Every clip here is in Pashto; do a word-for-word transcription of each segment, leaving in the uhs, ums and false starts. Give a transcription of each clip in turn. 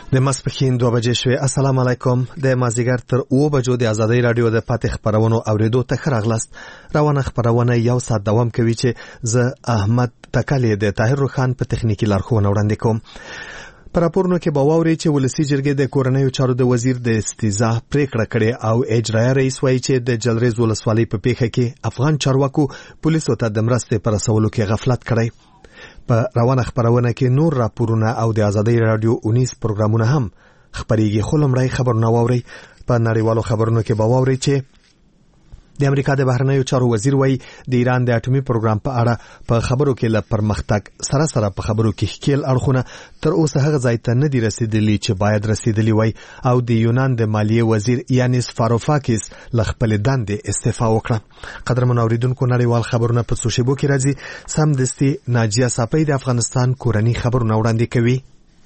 د ماسپښین دوه بجې شوې. السلام علیکم. د مازدیګر تر اوه بجو د آزادۍ رادیو د پاتې خبرونو اوریدو ته ښه راغلاست. روانه خبرونه یو ساعت دوام کوي چې زه احمد تکلی د طاهر روخان په تخنیکی لارښوونه وړاندې کوم. پر راپورونو کې به واورئ چې ولسي جرګې د کورنیو چارو د وزیر د استیضاح پریکړه کړې او اجرایه رئیس وایي چې د جلریز ولسوالۍ په پیښه کې افغان چارواکو پولیسو ته د مرستې پر رسولو کې غفلت کړی. په روانه خبرونه کې نور راپورونه او د آزادۍ رادیو اونیس پروګرامونه هم خبريږي. خو لومړی خبرونه واورئ. په نړیوالو خبرونو کې به واورئ چې د امریکا د بهرنیو چارو وزیر وایي د ایران د اټومي پروګرام په اړه په خبرو کې له پرمختګ سره سره په خبرو کې ښکیل اړخونه تر اوسه هغه ځای ته نه دي رسیدلي چې باید رسیدلي وای او د یونان د مالیې وزیر یانیس فاروفاکیس له خپلې دندې استعفا وکړه. قدرمن اوریدونکو نړیوال خبرونه په څو شیبو کې راځي. سمدستي ناجیه صافی د افغانستان کورنی خبرونه وړاندې کوي.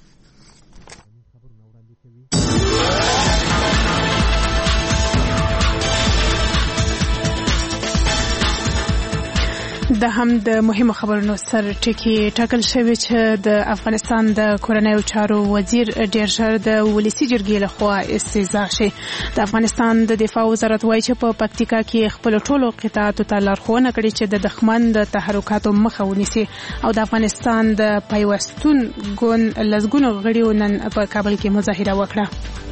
د هم د مهمو خبرونو سر ټکی ټاکل شوی چې د افغانستان د کورنیو چارو وزیر ډیر ژر د ولسي جرګې لخوا استیضاح شي. د افغانستان د دفاع وزارت وایي چې په پکتیکا کې خپل ټولو قطاعاتو ته لارښوونه کړې چې د دښمن د تحرکاتو مخه ونیسي او د افغانستان د پیوستون ګوند لسګونو غړیو نن په کابل کې مظاهره وکړه.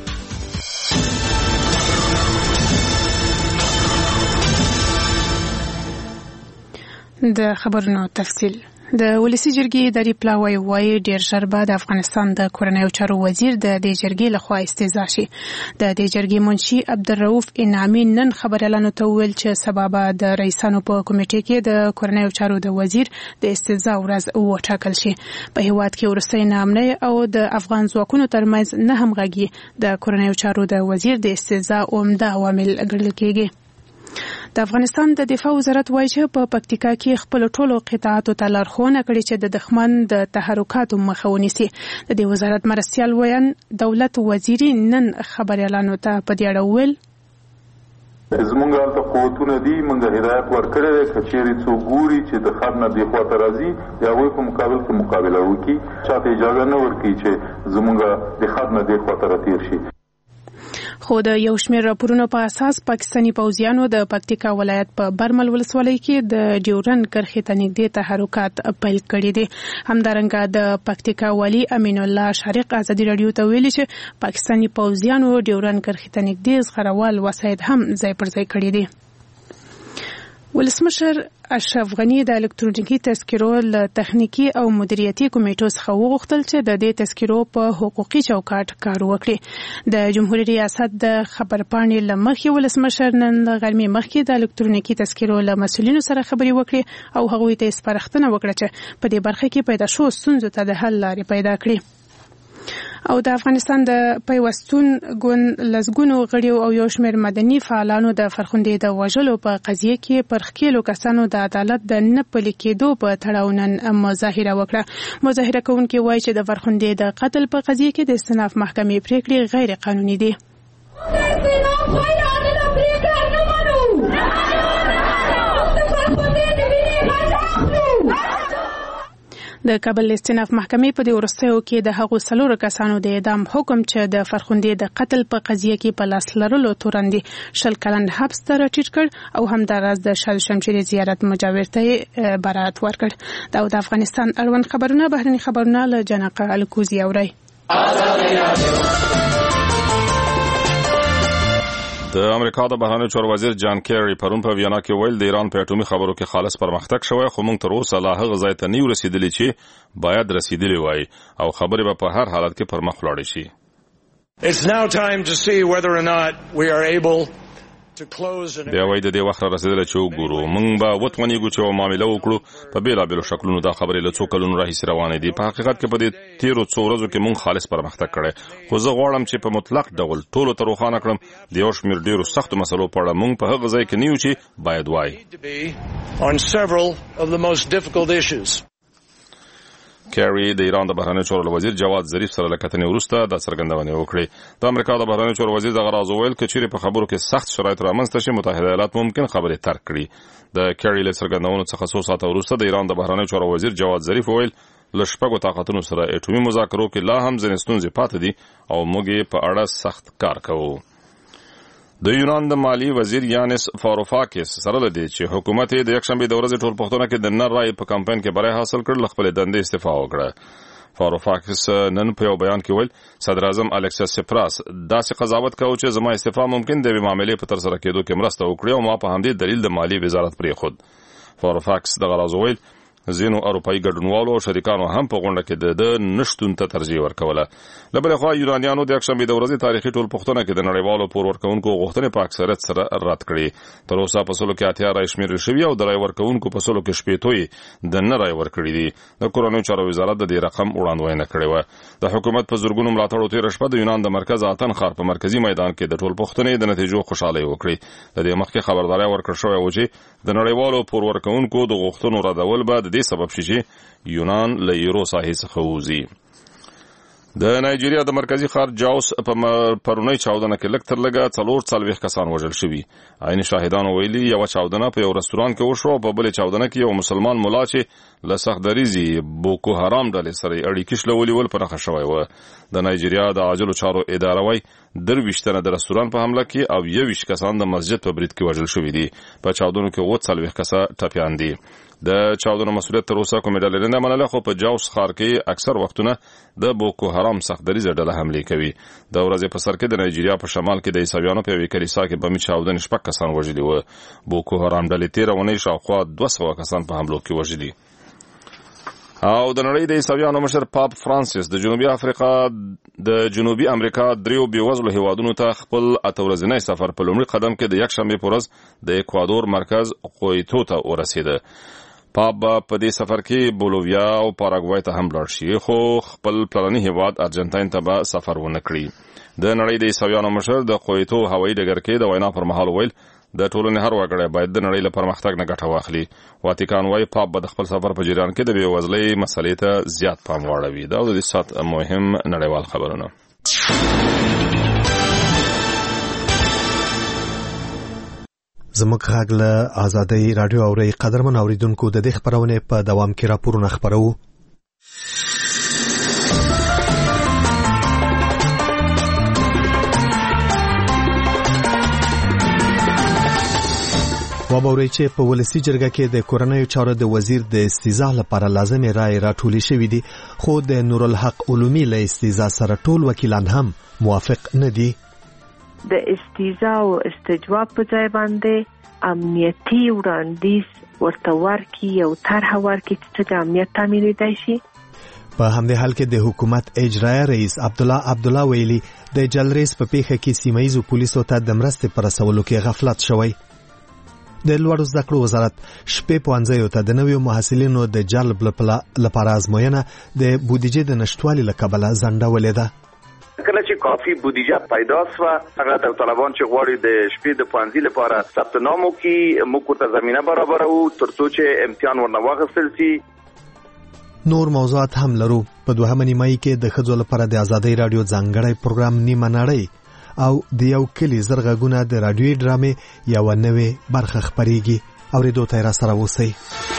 د خبرونو تفصیل. د ولسي جرګې اداري پلاوی وایي ډیر ژر به د افغانستان د کورنیو چارو وزیر د دې جرګې لخوا استیضاح شي. د دې جرګې منشي عبدالرؤف انعامي نن خبريالانو ته وویل چې سبا به د رئیسانو په کمیټې کې د کورنیو چارو د وزیر د استیضاح ورځ وټاکل شي. په هیواد کې وروستۍ ناامنۍ او د افغان ځواکونو ترمنځ نه همغږي د کورنیو چارو د وزیر د استیضاح عمده عوامل ګڼل کېږي. د افغانستان د دفاع وزارت وایي چې په پکتیکا کې خپل ټولو قطاعاتو ته لارښوونه کړې چې د دښمن د تحرکاتو مخه ونیسي. د دې وزارت مرستیال ویان دولت وزیری نن خبريالانو ته په دې اړه وویل زمونږ هلته قوتونه دي، موږ هدایت ورکړی دی که چیرې څوک ګوري چې د خط نه دې خواته راځي د هغوی په مقابل کې مقابله وکړي، چاته اجازه نه ورکړي چې زمونږ د خط نه دې خواته راتېر شي. خو د یو شمېر راپورونو په اساس پاکستاني پوځیانو د پکتیکا ولایت په برمل ولسوالۍ کې د ډیورن کرښې ته نږدې تحرکات پیل کړي دي. همدارنګه د پکتیکا والي امین الله شارق ازادي رادیو ته ویلي چې پاکستاني پوځیانو ډیورن کرښې ته نږدې زغروال وسایط هم ځای پر ځای کړي دي. ولسمشر اشرف غنی د الکترونیکي تذکرو له تخنیکی او مدیریتي کمیټو څخه وغوښتل چې د دې تذکرو په حقوقي چوکاټ کار وکړي. د جمهوریت ریاست د خبرپاڼې له مخې ولسمشر نن د غرمې مخکې د الکترونیکي تذکرو له مسؤلینو سره خبرې وکړي او هغوی ته سپارښتنه وکړه چې په دې برخه کې پیدا شوو ستونزو ته د حل لارې پیدا کړي. او د افغانستان د پیوستون ګوند لسګونو غړیو او یو شمېر مدني فعالانو د فرخندې د وژلو په قضیه کې پر ښکېلو کسانو د عدالت د نه پلي کېدو په تړاو نن مظاهره وکړه. مظاهره کوونکي وایي چې د فرخندې د قتل په قضیه کې د استئناف محکمې پریکړې غیر قانوني دي. د کابل استئناف محکمې په دې وروستیو کې د هغو څلورو کسانو د اعدام حکم چې د فرخندې د قتل په قضیه کې په لاس لرلو تورندې شل کلن حبس ته راټیټ کړ او همداراز د شاه شمشیر زیارت مجاور ته برائت ورکړ. دا د افغانستان اړوند خبرونه بهرني خبرونه له جنقه الکوزي اوري. د امریکا د بهرنیو چارو وزیر جان کیری پرون په وینا کې ویل د ایران په اټومي خبرو کې خالص پرمختګ شوی خو موږ تر اوسه لا هغه ځای ته نه رسیدلی چې باید رسیدلی وای او خبرې به په هر حالت کې پر مخ ولاړې شي. It's now time to see whether or not we are able بیا وایي د دې وخت را رسېدلی چې وګورو موږ به وتوانېږو چې یوه معامله وکړو. په بېلابېلو شکلونو دا خبرې له څو کلونو راهیسې روانې دي. په حقیقت کې په دې تېرو څو ورځو کې موږ خالص پرمختګ کړی خو زه غواړم چې په مطلق ډول ټولو ته روښانه کړم د یو شمېر ډېرو سختو مسلو په اړه موږ په هغه ځای کې نه یو چې باید وایي. کیری د ایران د بهرنیو چارو وزیر جواد ظریف سره له کتنې وروسته دا څرګندونه وکړې. د امریکا د بهرنیو چارو وزیر دغه راز وویل که چیرې په خبرو کې سخت شرایط رامنځته شي متحده ایالات ممکن خبرې ترک کړي. د کیری له څرګندونو څخه څو ساعته وروسته د ایران د بهرنیو چارو وزیر جواد ظریف وویل له شپږو طاقتونو سره اټومي مذاکرو کې لا هم ځینې ستونزې پاتې دي او موږ یې په اړه سخت کار کوو. د یونان د مالی وزیر یانس فاروفاکس سره لدی چې حکومت د یکشنبه د ورځې ټول پښتون کې د نر رای په کمپاین کې بری حاصل کړ، خپل دندې استعفا وکړه. فاروفاکس نن په یو بیان کې ویل صدر اعظم الکسیس سپراس داسې قضاوت کوي چې زما استعفا ممکن د معاملې په تر سره کېدو کې مرسته وکړي او ما په همدې دلیل د مالی وزارت پرې خود. فاروفاکس د غراز ویل ځینو اروپایي ګډونوالو او شریکانو هم په غونډه کې د نشټون ته ترجیح ورکوله. له بلې خوا یونانیانو د یکشنبې د ورځې تاریخي ټول پښتونه کې د نړیوالو پور ورکوونکو غوښتنې په اکثریت سره رد کړې. تر اوسه په سلو کې اتیا رای شمیرل شوي او د رای ورکوونکو په سلو کې شپېتو یې د نه رای ورکړي دي. د کورنیو چارو وزارت د دې رقم وړاندوینه کړې وه. د حکومت په زرګونو ملاتړو تېره شپه د یونان د مرکز اتن ښار په مرکزي میدان کې د ټول پښتنې د نتیجو خوشحالۍ وکړې. د دې مخکې خبرداری ورکړل شوی و چې د نړیوالو پور ورکوونکو د غوښتنو ردول به د دې سبب شي چې یونان له یورو ساحې څخه ووځي. د نایجیریا د مرکزی ښار جاوس په پرونی چاودنه کې لږ تر لږه څلور څلوېښت کسان وژل شوي. عیني شاهدانو ویلي یوه چاودنه په یو رستوران کې وشوه او په بلې چاودنه کې یو مسلمان ملا چې له سختدریزي بوکو حرام ډلې سره اړیکې شلولي ول په نښه شوی و. د نایجیریا د عاجلو چارو اداره وایي درویشت تنه د رستوران په حمله کې او یوویشت کسان د مسجد په برید کې وژل شوي دي. په چاودنو کې اووه څلوېښت کسه ټپیان دي. د چاودنو مسؤلیت تر اوسه کومې ډلې نه منله، خو په جاوس ښار کې اکثر وختونه د بوکو حرام سختدریزه ډله حملې کوي. د ورځې په سر کې د نایجیریا په شمال کې د عیسویانو په یوې کلیسا کې بمي چاودنې شپږ کسان وژلي وو. بوکو حرام ډلې تېره اونۍ شاوخوا دوه سوه کسان په حملو کې وژلي. او د نړۍ د عیسویانو مشر پاپ فرانسیس د جنوبي افریقا د جنوبي امریکا دریو بېوزلو هیوادونو ته خپل اته ورځنی سفر په لومړي قدم کې د یکشنبې په ورځ د اکوادور مرکز قویتو ته ورسېده. پاپ په دې سفر کې بولوویا او پاراګوای ته هم لاړ شي، خو خپل پلاني هیواد ارجنټاین ته به سفر ونه کړي. د نړۍ د عیسویانو مشر د قویتو هوایي ډګر کې د وینا پر مهال ویل د ټولنې هر وګړی باید د نړۍ له پرمختګ نه ګټه واخلي. واتیکان وایي پاپ به د خپل سفر په جریان کې د بېوزلۍ مسلې ته زیات پام واړوي. دا د دې ساعت مهم نړیوال خبرونه. زموږ غږ له آزادۍ راډیو اورئ. قدرمن اوریدونکو، د دې خپرونې په دوام کې راپورونه خپروو. وبورئ چې په ولسي جرګه کې د کورنیو چارو د وزیر د استیضاح لپاره لازمې رایې راټولې شوې دي، خو د نورالحق علومي له استیضاح سره ټول وکیلان هم موافق نه دي. د استیضاح او استجواب په ځای باندې امنیتي وړاندیز ورته ورکړي او طرحه ورکړي چې د امنیت تامینېدای شي. په همدې حال کې د حکومت اجرایه رئیس عبدالله عبدالله ویلي د جلریز په پیښه کې سیمه ییزو پولیسو ته د مرستې په رسولو کې غفلت شوی. د لوړو زده کړو وزارت شپې پوهنځیو ته د نویو محصلینو د جلب لپاره ازموینه د بودیجې د نشټوالي له کبله ځنډولې ده. کله چې کافي بودیجه پیدا شوه، هغه طالبان چې غواړي د شپې د پوهنځي لپاره ثبت نام وکړي، موږ ورته زمینه برابروو ترڅو چې امتحان ورنه واخیستل شي. نور موضوعات هم لرو. په دوهمه نیمایي کې د ښځو لپاره د آزادۍ راډیو ځانګړی پروګرام نیمه نړۍ او د یو کلی زرغږونه د راډیوي ډرامې یوه نوې برخه خپریږي. اورېدو ته را سره اوسئ.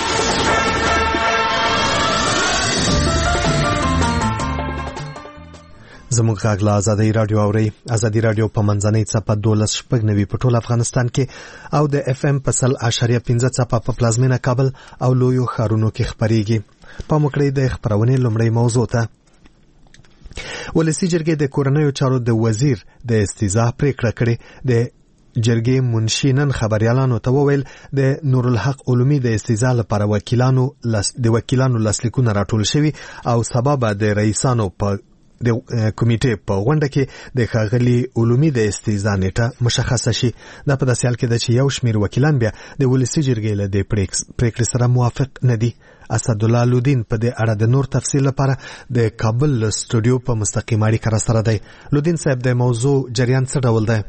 زموږ غږ له آزادۍ راډیو اورئ. آزادۍ راډیو په منځنۍ څپه دولس شپږ نوي په ټول افغانستان کې او د اف ام په سل اشاریه پنځه څپه په پلازمینه کابل او لویو ښارونو کې خپریږي. پام وکړئ د خپرونې لومړۍ موضوع ته. ولسي جرګې د کورنیو چارو د وزیر د استیضاح پریکړه کړې. د جرګې منشي نن خبریالانو ته وویل د نورالحق علومي د استیضاح لپاره وکیلانو د وکیلانو لاسلیکونه راټول شوي او سبا به د رئیسانو په د کمیټې په غونډه کې د ښاغلي علومي د استیضاح نیټه مشخصه شي. دا په داسې حال کې ده چې یو شمېر وکیلان بیا د ولسي جرګې له دې پریکړې سره موافق نه دي. اسدالله لودین په دې اړه د نور تفصیل لپاره د کابل له سټوډیو په مستقیم اړیکه را سره دی. لودین صاحب، د موضوع جریان څه ډول دی؟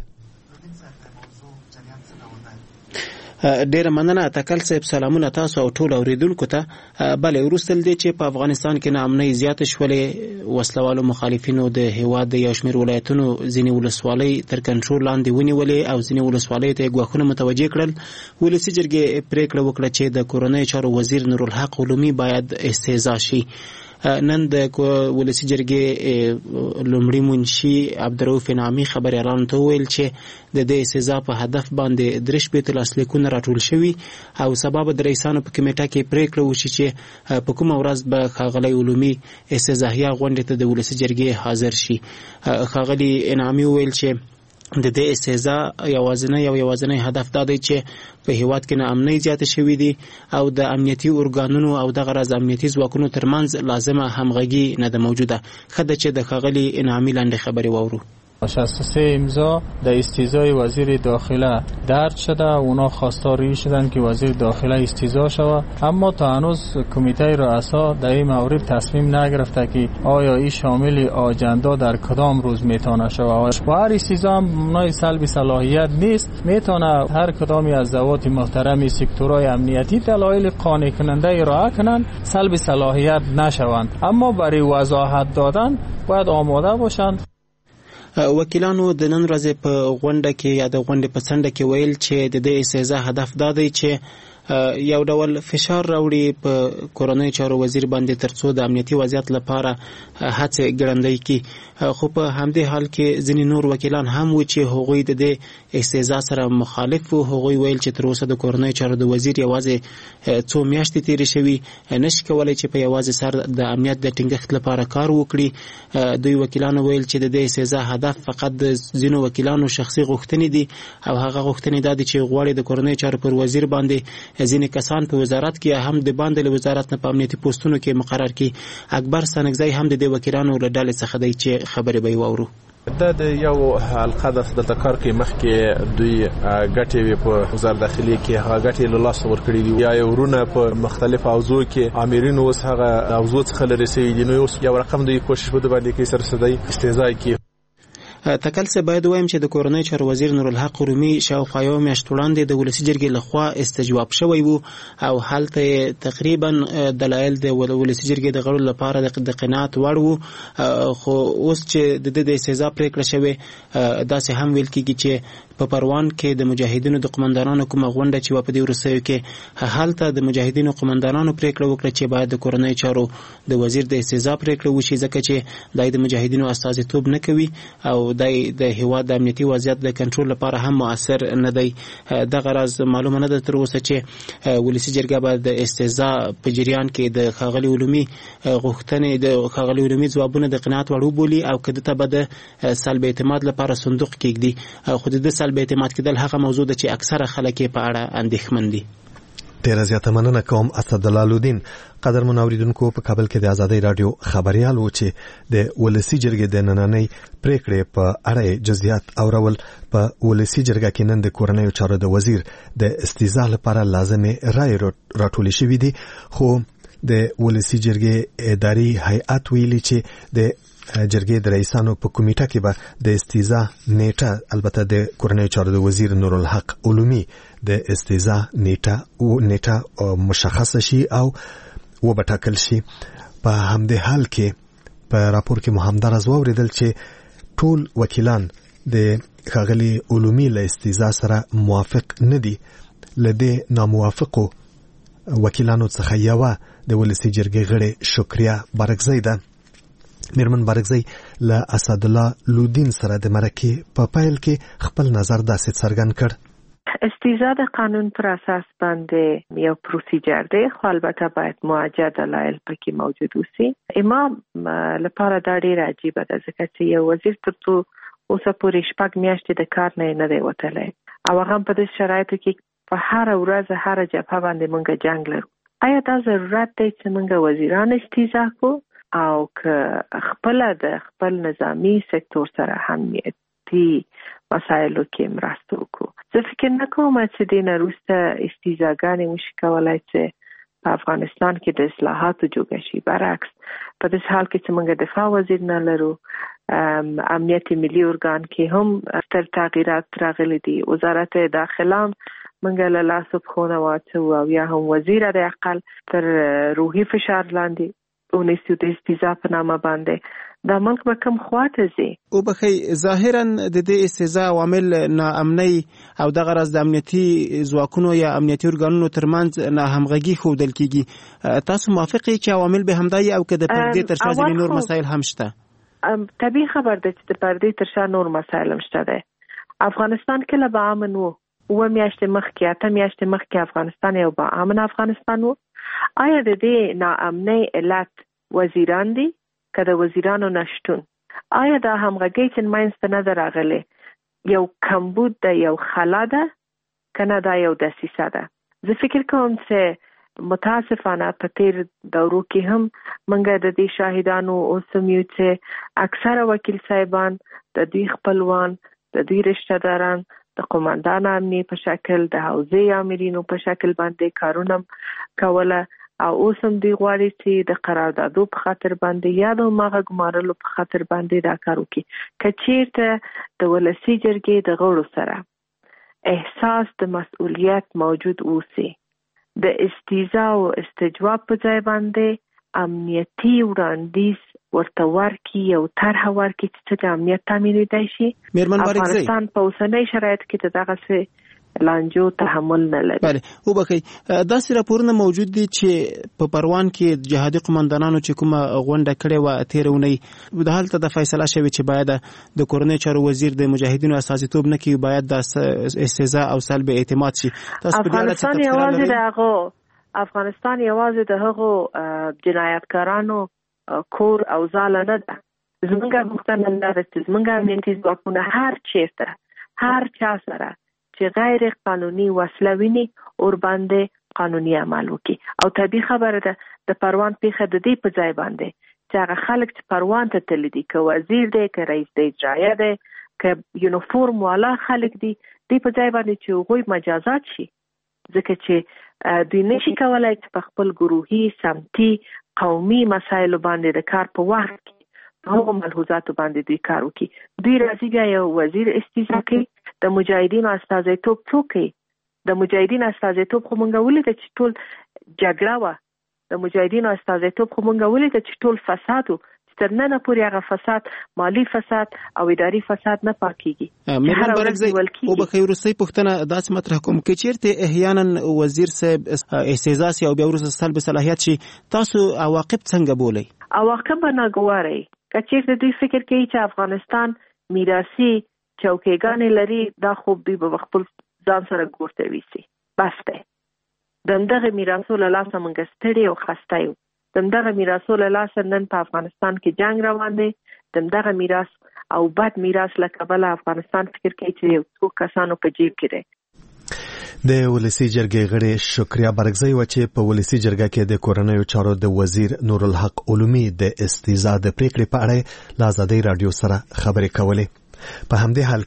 ډیره مننه تکل صاحب. سلامونه تاسو او ټول اوریدونکو ته. بلې وروسته دې چې په افغانستان کې ناامنۍ زیاته شولې، وسلوالو مخالفینو د هیواد د یو شمېر ولایتونو ځینې ولسوالۍ تر کنټرول لاندې ونیولې او ځینې ولسوالۍ ته یې ګواښونه متوجه کړل. ولسي جرګې پریکړه وکړه چې د کورنیو چارو وزیر نورالحق علومي باید استیضاح شي. نن د ولسی جرګې لومړي منشي عبدالرؤف انعامي خبريالانو ته ویل چې د دې استیزا په هدف باندې درش بیت الاسلیکونه راټول شوي او سبب د رئیسانو په کمیټه کې پریکړه وشي چې په کومه ورځ به ښاغلی علومي استیزاهیه غونډې ته د ولسی جرګې حاضر شي. ښاغلي انعامي ویل چې د دې استیزا یوازینی او یوازینی هدف دا دی چې په هیواد کې ناامنۍ زیاته شوې دي او د امنیتي ارګانونو او د غرض امنیتي ځواکونو ترمنځ لازمه همغږي نه ده موجوده. خدای چې د ښاغلي انعامي لاندې خبرې واورو. شصت و سه امضا در استیضای وزیر داخله درج شده. اونا خواستار شدن که وزیر داخله استیضا شود، اما تا هنوز کمیته رؤسا در این مورد تصمیم نگرفته که آیا این شامل آجندا در کدام روز میتونه شود. و هر استیضا هم ممنوع سلب صلاحیت نیست، میتونه هر کدامی از ذوات محترم سکتورهای امنیتی دلایل قانع کننده ارائه کنند سلب صلاحیت نشوند، اما برای وضاحت دادن باید آماده باشند. وکیلانو د نن ورځې په غونډه کې یا د غونډې په څنډه کې ویل چې د دې استیزا هدف دا دی چې یو ډول فشار راوړي په کورنۍ چارو وزیر باندې ترڅو د امنیتي وضعیت لپاره هڅې ګړندۍ کړي. خو په همدې حال کې ځینې نور وکیلان هم و چې هغوی د دې استیزا سره مخالف وو. هغوی ویل چې تر اوسه د کورنۍ چارو د وزیر یوازې څو میاشتې تیرې شوي، نشي کولی چې په یوازې سر د امنیت د ټینګښت لپاره کار وکړي. دوی وکیلانو ویل چې د دې استیزا هدف فقط د ځینو وکیلانو شخصي غوښتنې دي او هغه غوښتنې دا دي چې غواړي د کورنۍ چارو پر وزیر باندې ځینې کسان په وزارت کې هم د باندې له وزارت نه په امنیتي پوسټونو کې مقرر کړي. اکبر سنگزی هم د دې وکیلانو له ډلې څخه دی چې خبرې به یې واورو. دا د یو حلقه د کار کې مخکې دوی ګټې وي په وزارت داخلي کې هغه ګټې له لاسه ورکړي دي یا ورونه په مختلف اوضاع کې امرین اوس هغه اوضاع څخه لري سي دي. نو یو رقم دوی کوشش بده باندې کې سر سدای استهزاء کې تکل څه باید وایم چې د کورنۍ چارو وزیر نورالحق رومي شاوخوا یو میاشت وړاندې د ولسی جرګې لخوا استجواب شوی وو او هلته تقریبا دلایل د ولسی جرګې د غړو لپاره د قناعت وړ وو. خو اوس چې د دې استیزا پریکړه شوې داسې هم ویل کېږي چې په پروان کې د مجاهدینو د قومندانانو کومه غونډه چې په دې ورسېو کې هلته د مجاهدینو قومندانانو پریکړه وکړه چې باید د کورنۍ چارو د وزیر د استیزا پریکړه وشي ځکه چې دای د مجاهدینو استازیتوب نه کوي او دای د هیواد د امنیتي وضعیت د کنټرول لپاره هم مؤثر نه دی. د غرض معلومه نه ده تر اوسه چې ولسی جرګه به د استیزا په جریان کې د ښاغلي علومي غوښتنې د ښاغلي علومي ځوابونه د قناعت وړ وبولي او کده ته به د سلب اعتماد لپاره صندوق کېږدي. خو د سلب اعتماد کېدل هغه موضوع ده چې اکثره خلک په اړه اندېښمن دي. ډیره زیاته مننه کوم اسدالله الدین. قدر منوریدونکو په کابل کې د آزادۍ رادیو خبريال و چې د ولسی جرګې د نننۍ پریکړې په اړه جزئیات اورول. په ولسی جرګه کې نن د کورنۍ چارو د وزیر د استیزا لپاره لازمه رائے راټولې شوې دي. خو د ولسی جرګې اداري هیئت ویلي چې د جرګې د رئیسانو په کمیټه کې به د استیزا نیټه البته د کورنۍ چارو د وزیر نورالحق علومي د استیزا نیټه او نیټه مشخص شي او و بټاکل شي. په همدې حال کې په راپور کې محمد رضا وریدل چې ټول وکیلان د ښاغلي علومي له استیزا سره موافق نه دي. لدې ناموافقو وکیلانو څخه یو د ولسی جرګې غړي شکریا بارکزی ده. میرمن بارکزی له اسدالله الدین سره د مرکه په پایل کې خپل نظر داسې څرګند کړ. استیزا د قانون پر اساس باندې یو پروسیجر دی، خو البته باید موجه دلایل پکې موجود وي. امام لپاره دا ډیر عجیبه ده ځکه چې یو وزیر تر څو اوسه پورې شپږ میاشتې د کار نه نه دی وتلی او هغه په دې شرایطو کې په هر ورځ هر جبهه باندې موږ جنگ لرو. آیا دا ضرورت دی چې موږ وزیران استیزا کو او که خپل د خپل نظامی سکتور سره همغږي مسایلو کې مرسته وکړو؟ زه فکر نه کوم چې د نوروسته استیزاګانې وشي کولای چې په افغانستان کې د اصلاحاتو جوګه شي. برعکس په دې حال کې چې موږ دفاع وزیر نه لرو، امنیت ملي ارګان کې هم ستر تغییرات راغلي دي. وزارت داخله موږ له لاسو پخونه واچو او یا هم وزیر د اقل تر روحي فشار لاندې ونیسو د استیزا په نامه باندې دا ملک به کوم خواته ځي. او بخی ظاهرا د دې استهزاء عوامل ناامنۍ او دغه راز د امنیتي ځواکونو یا امنیتي ارګانونو ترمنځ ناهمغږي ښودل کیږي. تاسو موافقه چې عوامل به همدای او که د پردې تر شا ځینې نور مسایل هم شته؟ طبیعي خبر ده چې د پردې تر شا نور مسایل هم شته. ده افغانستان کله به امن و؟ اوه میاشتې مخکې اته میاشتې مخکې افغانستان یو با امن افغانستان و. آیا د دې ناامنۍ علت وزیران دي که د وزیرانو نشتون؟ آیا دا همغږي چې منځته نه ده راغلې یو کمبود ده، یو خلا ده، که نه دا یو دسیسه ده؟ زه فکر کوم چې متاسفانه په تیر دورو کې هم منګه د دې شاهدانو اوسم یو چې اکثره وکیل صاحبان د دوی خپلوان، د دوی رشتہ داران د قومندان امنیه په شکل، د حوزې امرینو په شکل باندې کارونه کوله او اوس هم دوی غواړي چې د قراردادو په خاطر باندې یا د هماغه ګمارلو په خاطر باندې دا کار وکړي. که چیرته د ولسي جرګې د غړو سره احساس د مسؤلیت موجود اوسي، د استیزا او استجواب په ځای باندې امنیتي وړاندیز ورته ورکړي، یو طرحه ورکړي چې د امنیت تامینېدای شي. افغانستان په اوسنۍ شرایطو کې د دغسې لانجو تحمل نه لري. بله او بخی داسې راپورونه موجود دي چې په پروان کې جهادي قومندانانو چې کومه غونډه کړې وه تېره اونۍ، د هلته د فیصله شوې چې باید د کورنۍ چارو وزیر د مجاهدینو استازیتوب نه کوي، باید د استهزاء او سلب اعتماد شي. افغانستان یوازې د هغو افغانستان یوازې د هغو جنایتکارانو کور او ځاله نه ده. زمونږ غوښتنه دا ده چې زمونږ امنیتي ځواکونه هر چیرته هر چا سره چې غیر قانوني وسله ویني اور باندې قانوني عمل وکړي. او طبیعي خبره ده د پروان پیښه د دې په ځای باندې چې هغه خلک چې پروان ته تللی دي، که وزیر دی، که رئیس د اجرایه دی، که یونیفورم والا خلک دي، دې په ځای باندې چې هغوی مجازات شي، ځکه چې دوی نشي کولای چې په خپل ګروهي سمتي قومي مسایلو باندې د کار په وخت کې په هغو ملحوظاتو باندې دوی کار وکړي. دوی راځي بیا یو وزیر استیزا کوي. د مجاهدینو استازیتوب څوک کوي؟ د مجاهدینو استازیتوب خو مونږ ولیده چې ټول جګړه وه. د مجاهدینو استازیتوب خو مونږ ولیده چې ټول فساد و، چې تر ننه پورې هغه فساد، مالي فساد او اداري فساد نه پاکېږي. میرمن بارکزی او بخیر وروستۍ پوښتنه داسې مطرح کوم که چیرته احیانا وزیر صاحب استهزاء سي او بیا وروسته سلب صلاحیت شي، تاسو عواقب څنګه بولئ؟ عواقب به ناګواره. که چیرته دوی فکر کوي چې افغانستان میراثي چوکیګانې لري، دا خوب دوی به خپل ځان سره ګورته ویسي. بس دی. د همدغه میراثو له لاسه موږ ستړي او خسته یو. د همدغه میراثو له لاسه نن په افغانستان کې جنګ روان دی. د همدغه میراث او بد میراث له کبله افغانستان فکر کوي چې یو څو کسانو په جیب کې دی. د ولسی جرګې غړي شکریا برګزی و چې په ولسی جرګه کې د کورنیو چارو د وزیر نور الحق علومي د استیزا د پریکړې په اړه له ازادۍ رادیو سره خبرې کولې. په همدې حال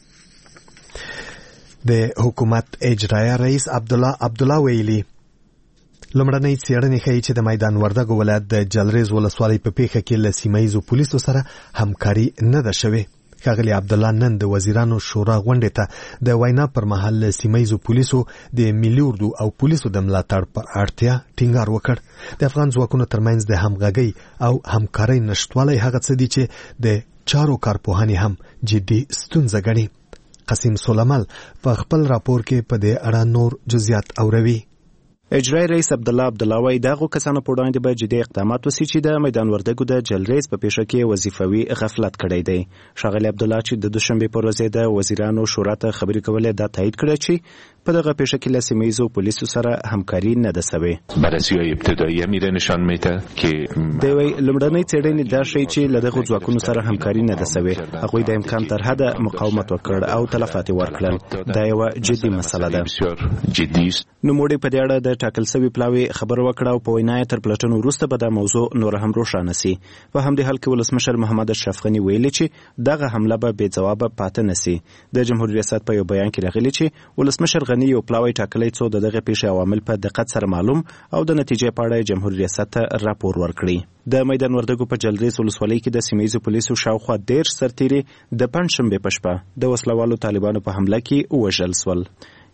کې د حکومت اجرایه رئیس عبدالله عبدالله ویلي لومړنۍ څېړنې ښیي چې د میدان وردګو ولایت د جلریز ولسوالۍ په پیښه کې له سیمه ییزو پولیسو سره همکاري نه ده شوې. ښاغلي عبدالله نن د وزیرانو شورا غونډې ته د وینا پر مهال له سیمه ییزو پولیسو د ملي اردو او پولیسو د ملاتړ پر اړتیا ټینګار وکړ. د افغان ځواکونو ترمنځ د همغږۍ او همکارۍ نشتوالی هغه څه دي چې د چارو کارپوهانې هم جدي ستونزه ګڼي. قسیم سولمل په خپل راپور کې په دې اړه نور جزئیات اوروي. اجرای رئیس عبدالله عبدالله وایي دغو کسانو په وړاندې به جدي اقدامات وسي چې د میدان وردګو د جلریز په پیښه کې وظیفوي غفلت کړی دی. ښاغلي عبدالله چې د دوشنبې په ورځ د وزیرانو شورا ته خبرې کولې دا تایید کړی چې په دغه پیښه کې له سیمه ییزو پولیسو سره همکاري نه ده سوې. بررسی‌های ابتدایی میره نشان میده که دی وایي لومړنۍ څېړنې دا ښیي چې له دغو ځواکونو سره همکاري نه ده سوې. هغوی د امکان تر حده مقاومت وکړ او تلفات یې ورکړل. دا یوه جدي مسله ده. نوموړي په دې اړه د ټاکل سوي پلاوي خبر وکړه او په وینا یې تر پلټنو وروسته به دا موضوع نور هم روښانه سي. په همدې حال کې ولسمشر محمد اشرف غني ویلي چې دغه حمله به بې ځوابه پاتې نه سي. د جمهوریت ریاست په یو بیان کې راغلي چې ولسمشر غني یو پلاوی ټاکلی څو د دغه پیښې عوامل په دقت سره معلوم او د نتیجې په اړه جمهوریت ریاست ته راپور ورکړي. د میدان وردګو په جلریز ولسوالۍ کې د سیمه ییزو پولیسو شاوخوا دېرش سرتیري د پنجشنبې په شپه د وسلوالو طالبانو په حمله کې ووژل سول.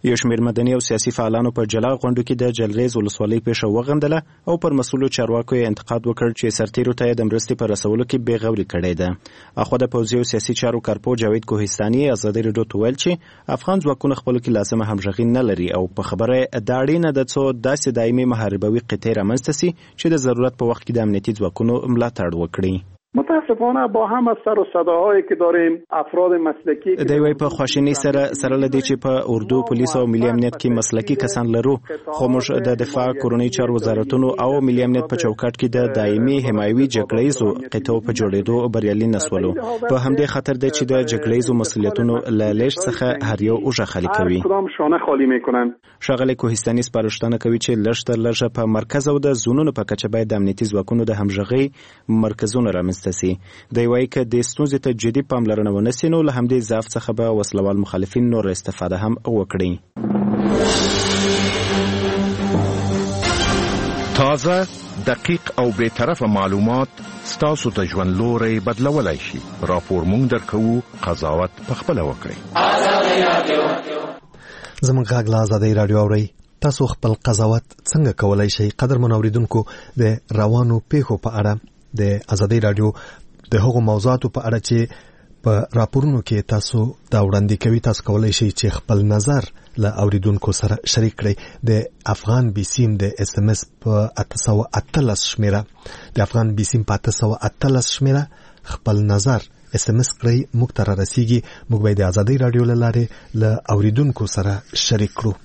یو شمېر مدني او سیاسي فعالانو په جلا غونډو کې د جلریز ولسوالۍ پیښه وغندله او پر مسؤلو چارواکو یې انتقاد وکړ چې سرتیرو ته د مرستې په رسولو کې بې غوري کړې ده. اخوا د پوځي او سیاسي چارو کارپو جاوید کوهستاني ازادي راډیو ته ویل چې افغان ځواکونه خپلو کې لازمه همغږي نه لري او په خبره دا اړینه ده څو داسې دایمي محاربوي قطعې رامنځته سي چې د ضرورت په وخت کې د امنیتي ځواکونو ملاتړ وکړي. متاسفانه با هم از سر و صداهایی که داریم افراد مسلکی دی وی په خواشینی سره سره لدی چې په اردو پولیس او ملي امنیت کې مسلکی کسان لرو خو موږ د دفاع کورنۍ چارو وزارتونو او ملي امنیت په چوکاټ کې د دایمي حمایوي جګړیزو قطعو په جوړېدو بریالي نسولو. په همدې خاطر دی چې د جګړیزو مسولیتونو له لیش څخه هر یو اوږه خالی کوي. ښاغلی کوهستاني سپارښتنه کوي چې لږ تر لږه په مرکز او د زونونو په کچه باید د امنیتي ځواکونو د همغږۍ مرکزونه رامنځته سي. دی وايي که د ستونزې ته جدي پاملرنه ونه سي نو له همدې ضعف څخه به وسلوال مخالفین نور استفاده هم وکړي. تازه، دقیق او بې طرفه معلومات ستاسو ته ژوند لوری بدلولی شي. راپور مونږ درکوو، قضاوت پخپله وکړئ. زموږ غږ له ازادۍ راډیو اورئ. تاسو خپل قضاوت څنګه کولی شئ؟ قدرمنو اورېدونکو، د روانو پیښو په اړه د ازادۍ راډیو د هغو موضوعاتو په اړه چې په راپورونو کې تاسو دا وړاندې کوي، تاسو کولی شئ چې خپل نظر له اوریدونکو سره شریک کړئ. د افغان بیسیم د اس ام اس په اته سوه اتلس شمیره د افغان بیسیم په اته سوه اتلس شمیره خپل نظر اس ام اس کړئ، موږ ته را رسیږي. موږ به د ازادۍ راډیو له لارې له اوریدونکو سره شریک کړو.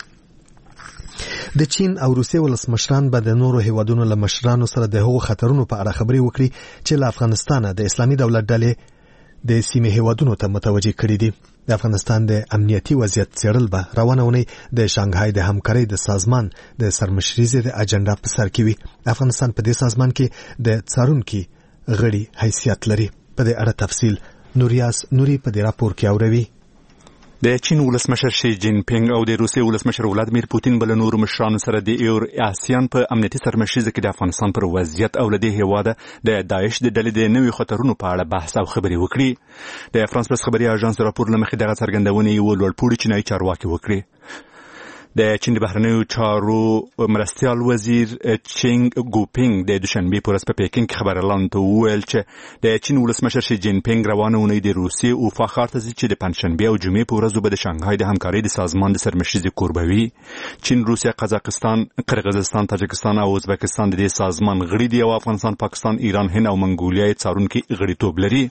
د چین او روسیې ولسمشران به د نورو هیوادونو له مشرانو سره د هغو خطرونو په اړه خبرې وکړي چې له افغانستانه د اسلامي دولت ډلې د سیمې هیوادونو ته متوجه کړي دي. د افغانستان د امنیتي وضعیت څېړل به روانه اونۍ د شانګهای د همکارۍ د سازمان د سرمشریزې د اجنډا په سر کې وي. افغانستان په دې سازمان کې د څارونکي غړي حیثیت لري. په دې اړه تفصیل نوریاس نوري په دې راپور کې اوروي. د چین ولسمشر شي جین پینګ او د روسیې ولسمشر ولادیمیر پوتین بل نور مشرانو سره د ایور آسیان په امنیتي سرمشریزه کې د افغانستان پر وضعیت او لدې هیواده د داعش د ډلې د نوي خطرونو په اړه بحث او خبرې وکړي. د فرانس پرس خبري اژانس راپور لمخې دغه څرګندونه یو لوړپوړي چینایي چارواکي وکړي. د چین د بهرنیو چارو مرستیال وزیر چینګ ګوپینګ د دوشنبه په ورځ په پیکینګ کې خبرلاند ته وویل چې د چین ولسمشر شي جین پینګ روانه ونې د روسیې او فخر ته چې د پنځشنبه او جمعې په ورځ به د شانګهای د همکارۍ د سازمان د سرمشریزې کوربوي. چین، روسیه، قزاقستان، قرغیزستان، تاجکستان او ازبکستان د دې سازمان غړي دي او افغانستان، پاکستان، ایران، هند او منګولیا یې څارونکي غړیتوب لري.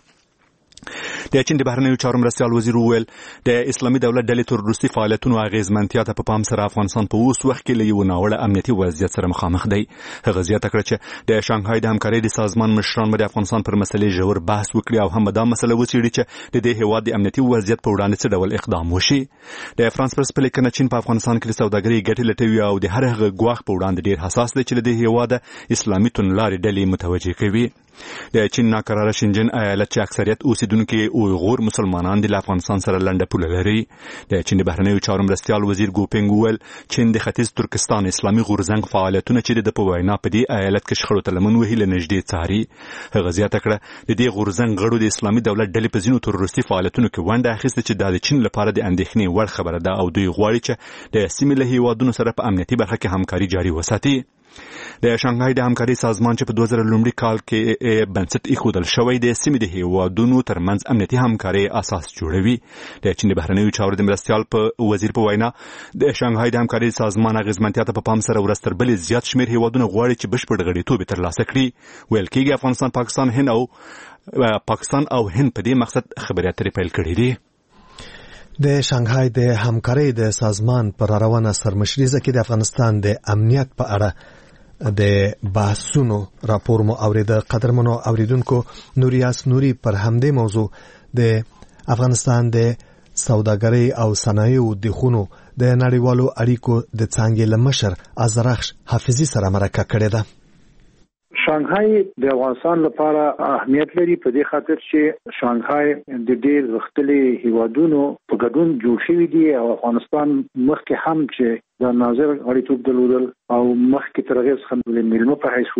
د چین د بهرنیو چارو مرستیال وزیر وویل د اسلامي دولت ډلې تروریستي فعالیتونو اغیزمنتیا ته په پام سره افغانستان په اوس وخت کې له یو ناوړه امنیتي وضعیت سره مخامخ دی. هغه زیاته کړه چې د شانګهای د همکارۍ د سازمان مشران به د افغانستان پر مسلې ژور بحث وکړي او هم به دا مسله وڅېړي چې د دې هیواد د امنیتي وضعیت په وړاندې څه ډول اقدام وشي. د فرانس پرس په لیکنه چین په افغانستان کې د سوداګرۍ ګټې لټوي او د هر هغه ګواښ په وړاندې ډېر حساس دی چې د دې هیواد اسلامي توندلارې ډلې متوجه کوي. د چین ناکراره شینجن ایالت چې اکثریت اوسیدونکي اویغور مسلمانان د افغانستان سره لنډه پوله لري. د چین د بهرنیو چارو مرستیال وزیر ګوپینګ وویل چین د ختیځ ترکستان اسلامي غورځنګ فعالیتونه چې د په وینا په دې ایالت کې شخړو ته لمن وهي له نږدې څاري. هغه زیاته کړه د دې غورځنګ غړو د اسلامي دولت ډلې په ځینو تروریستي فعالیتونو کې ونډه اخیسته چې د چین لپاره د اندېښنې وړ خبره ده او دوی غواړي چې د سیمې له هیوادونو سره په امنیتي برخه کې همکاري جاري وساتي. د شانګهای د همکارۍ سازمان چې په دوه زره لومړي کال کې بنسټ ایښودل شوی د سیمې د هیوادونو ترمنځ امنیتي همکارۍ اساس جوړوي. د چین د بهرنیو چارو د مرستیال په وزیر په وینا د شانګهای د همکارۍ سازمان اغیزمنتیا ته په پام سره ورځ تر بلې زیات شمېر هیوادونه غواړي چې بشپړ غړیتوب یې ترلاسه کړي. ویل کېږي افغانستان، پاکستان، هند او پاکستان او هند په دې مقصد خبرې اترې پیل کړي دي. د شانګهای د همکارۍ د سازمان پر روانه سرمشریزه کې د افغانستان د امنیت په اړه د بحثونو راپور مو اوریده. قدرمنو اوریدونکو، نوریاس نوري پر همدې موضوع د افغانستان د سوداګرۍ او صنایعو د خونو د نړیوالو اړیکو د څانګې له مشر ازرخش حافظي سره مرکه کړې ده. شانګهای د افغانستان لپاره اهمیت لري په دې خاطر چې شانګهای د ډېر غښتلي هیوادونو په ګډون جوړ شوی دی او افغانستان مخکې هم چې د ناظر غړیتوب درلودل او مخکې تر هغې څخه د میلمه په حیث و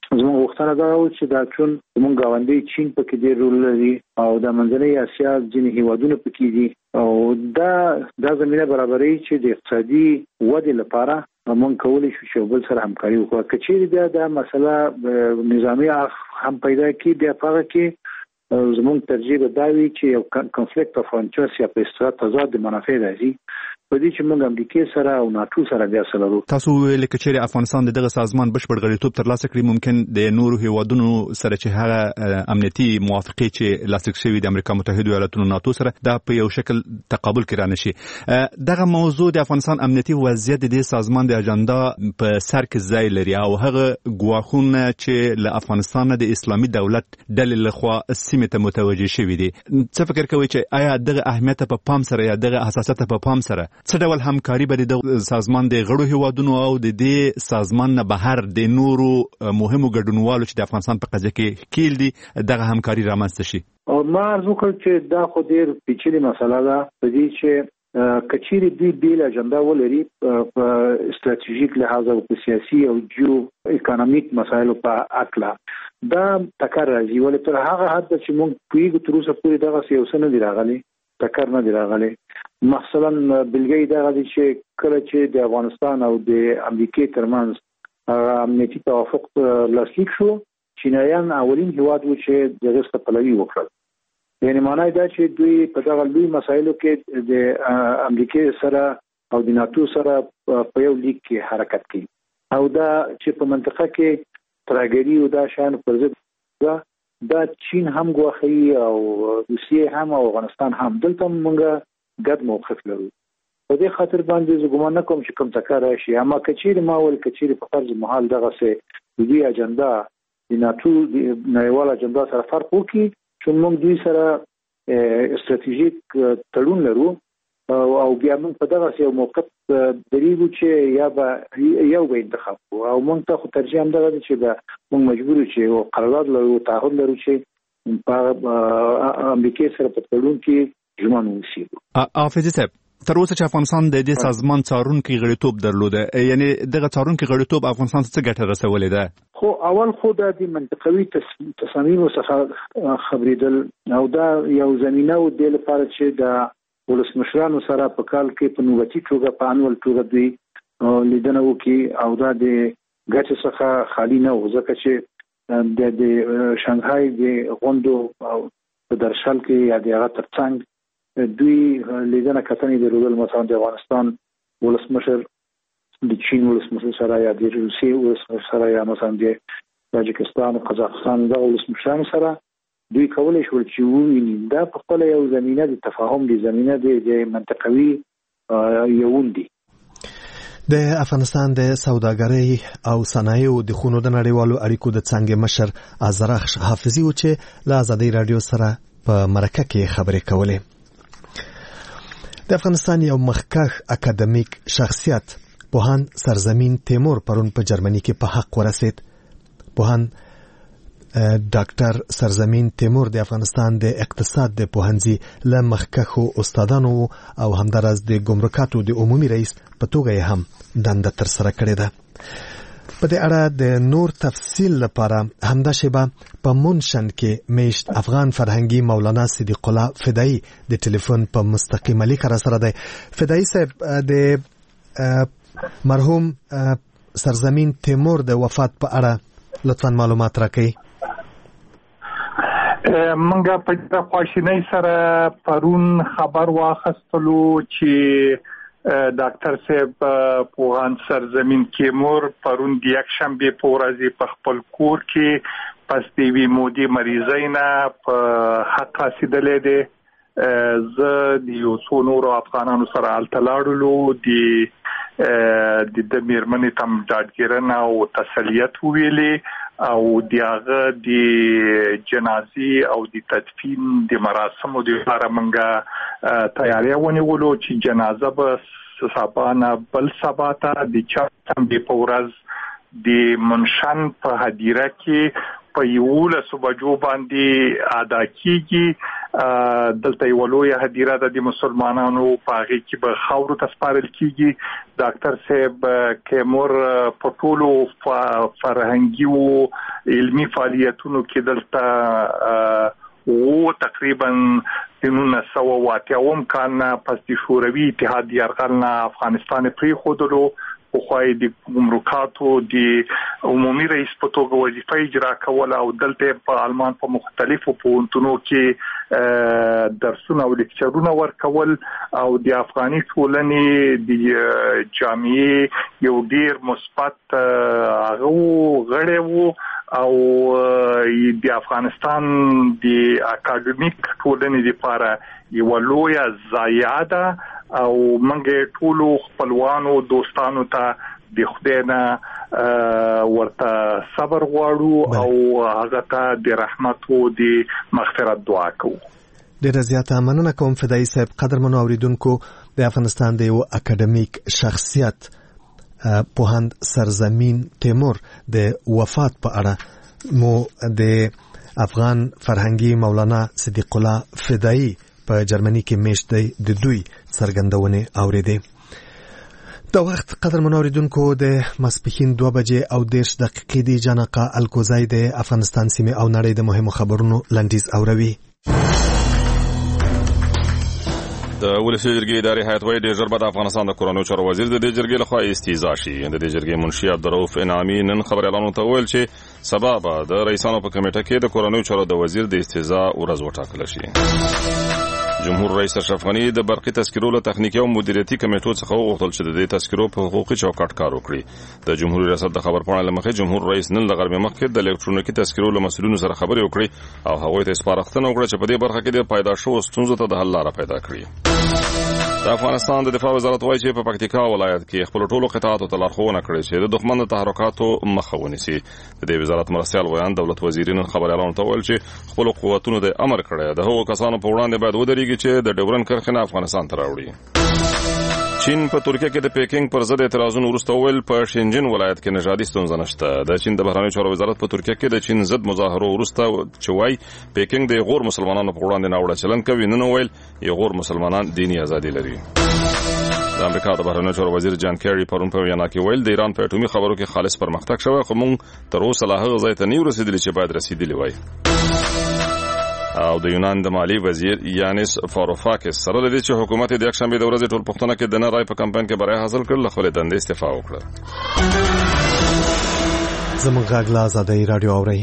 زموږ غوښتنه دا و چې دا چون زموږ ګاونډي چین پکې ډېر رول لري او د منځنۍ اسیا ځینې هیوادونه پکې دي او دا دا زمينه برابرۍ چې د اقتصادي ودې لپاره موږ کولای شو چې بل سره همکاري وکړو. کچېری دا د مسله نظامی هم پیدا کی بیا پاره کې زموږ ترجیح دا وی چې یو کنفلیکټ اف انټرست یا په اصطلاح تضاد منافع راځي په دې چې موږ امریکای سره او ناتو سره بیا سره تاسو ویل کچېری افغانستان دغه سازمان بشپړ غړیتوب ترلاسه کړي ممکن د نورو هیوادونو سره چې هغه امنیتي موافقه چې لاسلیک شوی د امریکا متحده ایالاتونو ناتو سره دا په یو شکل تقابل کې رانشي. دغه موضوع د افغانستان امنیتي وضعیت د سازمان د اجنډا په سر کې ځای لري او هغه ګواښونه چې له افغانستان د اسلامي دولت ډلې لخوا سیمه ته متوجه شوی دي څه فکر کوي چې آیا دغه اهمیت په پام سره یا دغه حساسیت په پام سره څه ډول همکاري به د سازمان د غړو هیوادونو او د دې سازمان نه بهر د نورو مهمو ګډونوالو چې د افغانستان په قضیه کې کېل دي دغه همکاري رامنځته شي؟ او ما ارزو کړ چې دا خو ډېر پیچلې مسله ده په دې چې کچېری دوی بیل اجنډا ولري په استراتیژیک لحاظ او په سیاسي او جیو اکونومیک مسایلو په اکلا دا تکر راځي ولې تر هغه حد چې موږ پیګو تر اوسه پورې دغه سیاسي نه دی راغلي تکر نه دی راغلي. مثلا بلګۍ دغه چې کله چې د افغانستان او د امریکای ترمنځ امنیتي توافق لاسلیک شو چینایان اولین هیواد و چې دغه خپلوي وکړل. یعنی معنی دا چې دوی په دغه لوی مسایلو کې د امریکای سره او د ناتو سره په یو لیک کې حرکت کوي او دا چې په منطقه کې ترګری او دا شان پر ضد دا چین هم غواخي او روسیه هم او افغانستان هم دلته مونږه ګډ موقف لرو. په دې خاطر باندې زه ګومان نه کوم چې کوم تکرار راشي اما کچېری ما ول کچېری په فرض محال دغه سه دوی اجنډا د ناتو د نړیوال اجنډا سره فرق وکړي چې موږ دوی سره استراتیژیک تړون لرو او بیا موږ په دغه یو موقف دریږو چې یا به یو به انتخاب او موږ ته خو ترجیح هم دغه چې به موږ مجبور چې یو قرارداد لرو تعهد لرو چې په امریکای سره په تړون کې ژمن اوسو. حافظ صاحب تر اوسه چې افغانستان د دې سازمان څارونکي غړیتوب درلوده یعنی دغه څارونکي غړیتوب افغانستان څه ګټه رسولې ده؟ خو اول خو د منطقوي تصامیم څخه خبرېدل او دا یو زمينه و د لپاره چې د ولسمشرانو سره په کال کې په نوبتي توګه په انول توګه دوی لیدنه وکړي او دا د ګټه څخه خالی نه و ځکه چې د شانګهای د غونډو په درشل کې یا د هغه ترڅنګ دوی لیدنه کتنې درلودل مثلا د افغانستان ولسمشر د چین ولسمشر سره یا د روسیې ولسمشر سره یا مثلا د تاجکستان او قزاقستان د ولسمشرانو سره دوی کولای شول چې وویني دا په خپل یو زمينه د تفاهم دی زمينه د منطقوي یووندي. د افغانستان د سوداګرۍ او صنایعو د خونو د نړیوالو اړیکو د څنګه مشر ازرخ حافظي و چې له ازادي رادیو سره په مرکه کې خبرې کولې. د افغانستان یو مخکښ اکاډمیک شخصیت پوهان سرزمین تیمور پرون په جرمني کې په حق ورسید. پوهان ډاکټر سرزمین تیمور د افغانستان د اقتصاد د پوهنځي له مخکښو استادانو او همدارس د ګمرکاتو د عمومي رئیس په توګه هم دنده تر سره کړې ده. په دې اړه د نور تفصیل لپاره همدا شیبه په مونشن کې میشت افغان فرهنګي مولانا صدیق الله فدایی د ټلیفون په مستقیم لیک را سره ده. فدایی صاحب د مرحوم سرزمین تیمور د وفات په اړه لطفاً معلومات راکړئ. منګه په خواشینۍ سره پرون خبر واخستلو چې ډاکټر صاحب پوهان سرزمین تیمور پرون د یک شنبه په ورځ په خپل کور کې پس دی وی مودي مریضینا په حق رسیدلې ده. زه د یو څو نور افغانانو سره التلاړلو د د میرمنې تم ډاډګرنه او تسلیت ویلې او دغه د جنازي او د تدفین د مراسمو د لپاره منګه تیاری ونیولو چې جنازه به سبا بل سبا ته د چاټم د پورز د منشن په هدیره کې په یوله صبحو باندې ادا کیږي دلته یو لوی هدیره د مسلمانانو په هغه کې به خاورو ته سپارل کیږي. ډاکټر صاحب کیمور په ټولو فرهنګي او علمي فعالیتونو کې دلته او تقریبا نولس سوه او اتیا کال پس د شوروي اتحاد یرغل نه افغانستان پرې خودلو خو خوای د ګمرکاتو د عمومي رئیس په توګه وظیفه اجرا کول او دلته په آلمان په مختلفو پوهنتونو کې درسونه او لیکچرونه ورکول او د افغاني ټولنې د جامعې یو ډیر مثبت هغه غړی وو او د افغانستان د اکاډمیک ټولنې لپاره یو لوی ضایعه ده او منګه ټولو خپلوانو دوستانو ته د خدای نه ورته صبر غواړو او هغه ته د رحمت او د مغفرت دعا کوو. ډیره زیاته مننه کوم فدایي صاحب. قدرمنو اوریدونکو، د افغانستان د یو اکاډمیک شخصیت پوهاند سرزمین تیمور د وفات په اړه مو د افغان فرهنګي مولانا صدیق الله فدایي په جرمني کې میشت دی د دوی څرګندونې اورېدې. د وخت قدرمنو اوریدونکو، د ماسپښین دوه بجې او دېرش دقیقې دی. جانقه الکوزی د افغانستان سیمې او نړۍ د مهمو خبرونو لنډیز اوروي. د ولسي جرګې اداري هیئت وايي ډېر ژر به د افغانستان د کورنیو چارو وزیر د دې جرګې لخوا استیضاح شي. د دې جرګې منشي عبدالرؤف انعامي نن خبریالانو ته وویل چې سبا به د رئیسانو په کمیټه کې د کورنیو چارو د وزیر د استیضاح ورځ وټاکل شي. جمهور رئیس اشرف غني د برقي تذکرو له تخنیکي او مدیریتي کمیټو څخه وغوښتل چې د دې تذکرو په حقوقي چوکاټ کار وکړي. د جمهوریت ریاست د خبرپاڼې له مخې جمهور رئیس نن له غرمې مخکې د الکترونیکي تذکرو له مسؤلینو سره خبرې وکړې او هغوی ته سپارښتنه وکړه چې په دې برخه کې د پیدا شوو ستونزو ته د حل لاره پیدا کړي. د افغانستان د دفاع وزارت وایي چې په پکتیکا ولایت کې خپل ټولو قطاعاتو ته لارښوونه کړې چې د دښمن د تحرکاتو مخه ونیسي. د دې وزارت مرستیال ویان دولت وزیر نن خبریالانو ته وویل چې خپل قوتونو د امر کړی د هغو کسانو په وړاندې باید ودرېږي چې د ډیورنډ کرښې نه افغانستان ته راوړي. چین په ترکیه کې د پیکینګ پر ضد اعتراضونو وروسته وویل په شینجن ولایت کې نژادي ستونزه نشته. د چین د بهرنیو چارو وزارت په ترکیه کې د چین ضد مظاهرو وروسته چې وایي پیکینګ د غور مسلمانانو په وړاندې ناوړه چلند کوي، نن وویل غور مسلمانان دیني ازادي لري. د امریکا د بهرنیو چارو وزیر جان کیری پرون په وینا کې ویل د ایران په اټومي خبرو کې خالص پرمختګ شوی، خو موږ تر اوسه لا هغه ځای ته نه یو رسېدلي چې باید رسېدلي وای. او د یونان د مالی وزیر یانس فاروفاکس سره د دې چې حکومت د یکشنبې د ورځې ټول پښتنه کې د نه رای په کمپاین کې بریا حاصل کړل، خپل دندې استعفا وکړه. زموږ غږ له آزادۍ راډیو اورئ.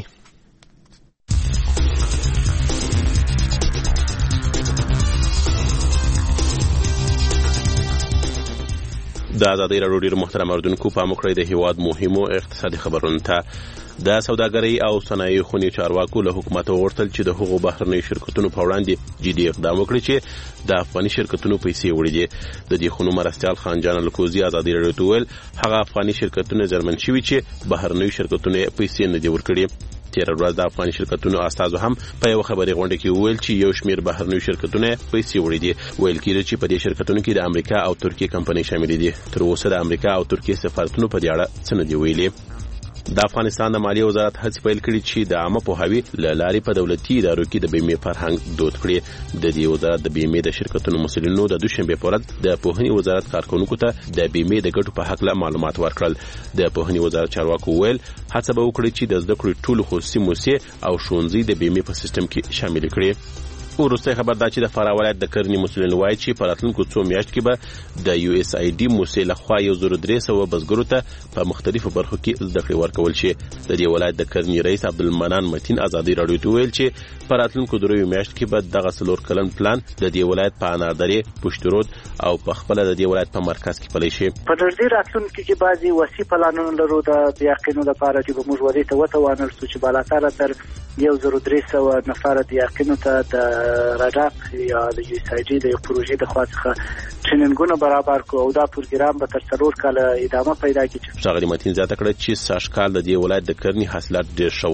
د آزادۍ راډیو ډېر محترم اوریدونکو، پام وکړئ د هیواد مهمو اقتصادي خبرونو ته. د سوداګرۍ او صنایع خونې چارواکو له حکومت وغوښتل چې د هغو بهرنیو شرکتونو په وړاندې جدي اقدام وکړي چې د افغاني شرکتونو پیسې وړي دي. د دې خونو مرستیال خانجان الکوزي آزادۍ راډیو ته وویل هغه افغاني شرکتونه زرمن شوي چې بهرنیو شرکتونو پیسې نه دي ورکړي. تېره ورځ د افغاني شرکتونو استازو هم په یو خبري غونډه کې وویل چې یو شمېر بهرنیو شرکتونه پیسې وړي دي. ویل کېږي چې په دې شرکتونو کې د امریکا او ترکیې کمپنۍ شامل دي. تر اوسه د امریکا او ترکیې سفارتونو په دې اړه څه نه دي ویلي. د افغانستان د مالیې وزارت هڅې پیل کړي چې د عامه پوهاوي له لارې په دولتي ادارو کې د بیمې فرهنګ دود کړي. د دې وزارت د بیمې د شرکتونو مسؤلینو د دوشنبې په ورځ د پوهنې وزارت کارکونکو ته د بیمې د ګټو په حق له معلومات ورکړل. د پوهنې وزارت چارواکو وویل هڅه به وکړي چې د زده کړې ټولو خصوصي موسسې او ښوونځي د بیمې په سیستم کې شامل کړي. وروسته خبر دا چې د فراه ولایت د کرنې مسؤلین وایي چې په راتلونکو څو میاشتو کې به د یو اس ای ډي موسسې لخوا یو زر درې سوه بزګرو ته په مختلفو برخو کې زده کړې ورکول شي. د دې ولایت د کرنې رئیس عبدالمنان متین آزادۍ راډیو ته وویل چې په راتلونکو دریو میاشتو کې به دغه څلور کلن پلان د دې ولایت په اناردرې، پشت رود او په خپله د دې ولایت په مرکز کې پلی شي. په نږدې راتلونکي کې بعضې وسیع پلانونه لرو د دیاقینو لپاره چې به موږ ودې ته وتوانل شو چې بالاتره تر یو زر درې سوه نفره دیاقینو ته د رډاق یا د یو اس ای ډي د یو پروژې د خوا څخه ټریننګونه برابر کړو او دا پروګرام به تر څلور کاله ادامه پیدا کړي. ښاغلي متین زیاته کړه چې سږ کال د دې ولایت د کرنې حاصلات ډېر ښه وه.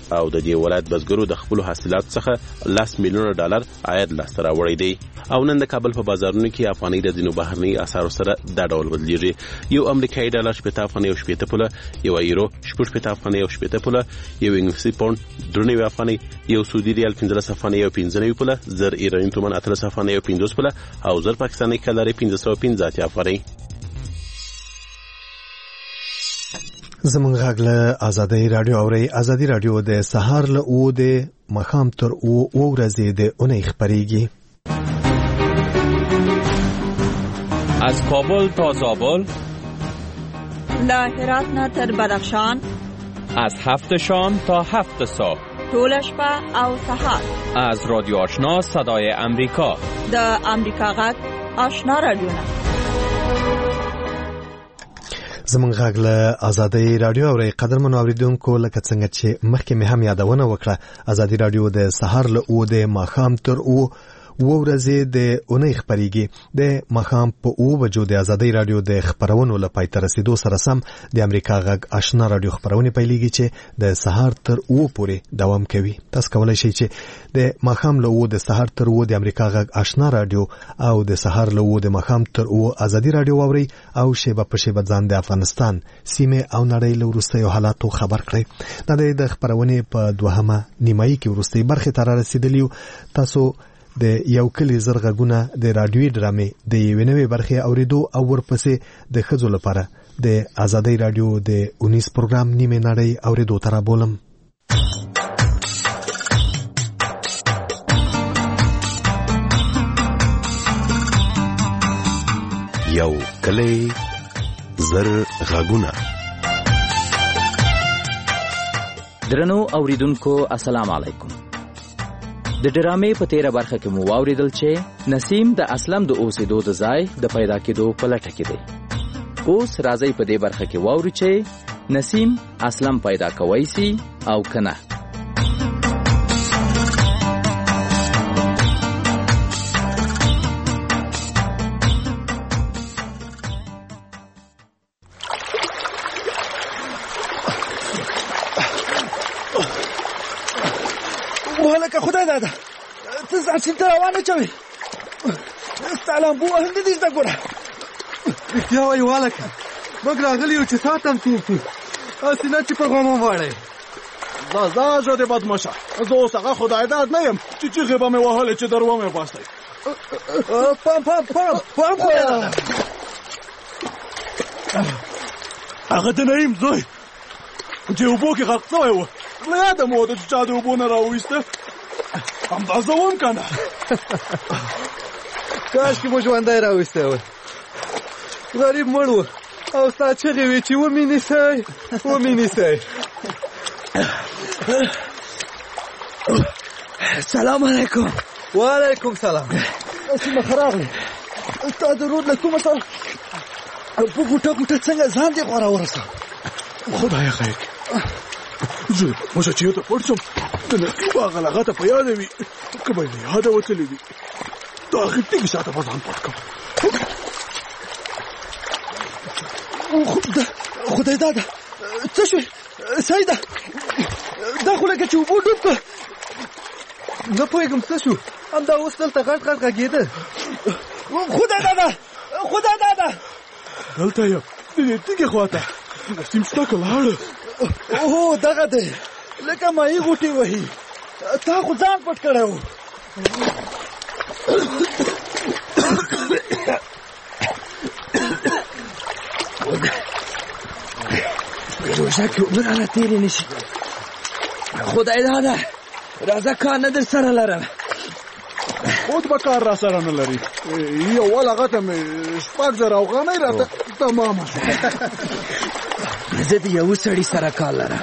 او د دې ولایت بزګرو د خپل حاصلات څخه لس میلیونه ډالر عاید لاسته راوړی دی. او نن د کابل په بازارونو کې افغاني د ځینو بهرني اسعارو سره دا ډول بدلیږي. یو امریکایي ډالر شپږ افغاني او شپږ پوله، یو یورو شپږ افغاني او شپږ پوله، یو انګلیسي پاوند درې افغاني، یو سعودي ریال پنځه افغاني او پنځه پوله، زر ایراني تومان اته افغاني او پنځه پوله او زر پاکستاني کلاري پنځه سوه پنځه افغاني. زمونږ غږ له ازادۍ رادیو اورئ. ازادي رادیو د سهار له اوو د ماښام تر اوو اوه ورځې د اونۍ خپرېږي. از کابل تا زابل، له هرات نه تر بدخشان، از هفت شام تا هفت صبح، ټوله شپه او سهار. از رادیو آشنا صدای امریکا، د امریکا غږ آشنا رادیو نه. زمونږ غږ له ازادۍ رادیو اورئ. قدرمنو اوریدونکو، لکه څنګه چې مخکې مې هم یادونه وکړه، ازادي رادیو د سهار له اوو د ماښام تر اوو اوه ورځې د اونۍ خپرېږي. د ماښام په اوو بجو د ازادۍ رادیو د خپرونو له پای ته رسېدو سره سم د امریکا غږ آشنا رادیو خپرونې پیلېږي چې د سهار تر اوو پورې دوام کوي. تاسو کولی شئ چې د ماښام له اوو د سهار تر اوو د امریکا غږ آشنا رادیو او د سهار له اوو د ماښام تر اوو ازادي رادیو واورئ او شیبه په شیبه ځان د افغانستان، سیمې او نړۍ له وروستیو حالاتو خبر کړئ. دا د خپرونې په دوهمه نیمایي کې وروستۍ برخې ته رارسېدلي. تاسو د یو کلی زرغږونه د رادیوي ډرامې د یوې نوې برخې اورېدو او ورپسې د ښځو لپاره د ازادۍ رادیو د اونیز پروګرام نیمه نړۍ اورېدو ته رابولم. یو کلی زرغږونه. درنو اوریدونکو السلام علیکم. د ډرامې په تیره برخه کې مو واوریدل چې نسیم د اسلم د اوسېدو د ځای د پیدا کېدو په لټه کې دی. اوس راځئ په دې برخه کې واورو چې نسیم اسلم پیدا کوي سي او کنه. ولکه خدای دادا ته ځان سیند ته روانه چوي. ستا لامبو هم نه دي زده ګوره. رښتیا وایي والکه، موږ راغلي یو چې تا ته هم څوک کړو، هسې نه چې په غم وواړئ. ځه ځه ژوندې بدماشه، زه اوس هغه خدای داد نه یم چې چیغې به مې وهلې چې در ومې باستی. پام پام پام پام خو هغه د نعیم زوی چې اوبو کې غرق شوی و، له یاده مو وده چې چا د اوبو نه راوویسته، همدا زه وم که نه. کاشکې مو ژوندی راویستی وی. غریب مړ و او ستا چغې وې چې ومې نیسئ ومې نیسئ. سلام علیکم. وعلیکم سلام. سیمه ښه راغلې. ستا د رود له کومه سره په ګوټه ګوټه څنګه ځان دې غوره ورسه. خدایه خیر کړي. زه موږ چې یو ته پټ شم د نقیب هغه لغته په یاده وي، که به یې له یاده وتلې وي د هغې تېږې شاته به ځان پټ کړم. خدای داده څه شوې سیده؟ دا خو لکه چې اوبو ډوب کړه. نه پوهېږم څه شو، همدا اوس دلته غټ غټ غږېده. خدای داده خدای داده دلته یم د دې تیږې خواته. نسیم شته که لاړه؟ هو دغه دی، لکه ماهي غوټې وهي. تا خو ځان پټ کړی و. روژه کې اوبه رانه تېرې نه شي. خدای داده راځه کار نه در سره لرم. خود به کار را سره نه لري. یو لغته مې شپږ زره افغانۍ راته تمامه شوه. زه د یو سړي سره کار لرم،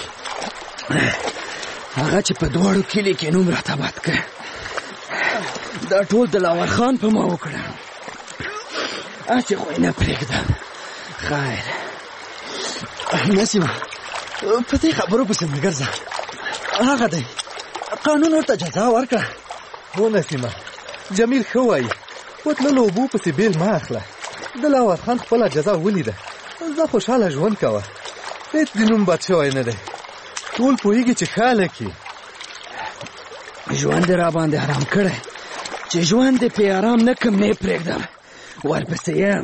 هغه چې په دواړو کلي کې نوم راته بد کړ. دا ټول د لاور خان په ما وکړه. هسې خو یې نه پرېږدم. خیر نسیمه، په دې خبرو پسې مه ګرځه. هغه دی قانون ورته جزا ورکړه. هو نسیمه، جمیل ښه وایي، وتللو اوبو پسې بیل مه اخله. د لاور خان خپله جزا ولیده. زه خوشحاله ژوند کوه، هېڅ د نوم بد شوی نه دی. ټول پوهیږي چې خلک ژوند را باندې حرام کړی چې ژوند دې په آرام نه کم نه پرېږدم ورپسې یم.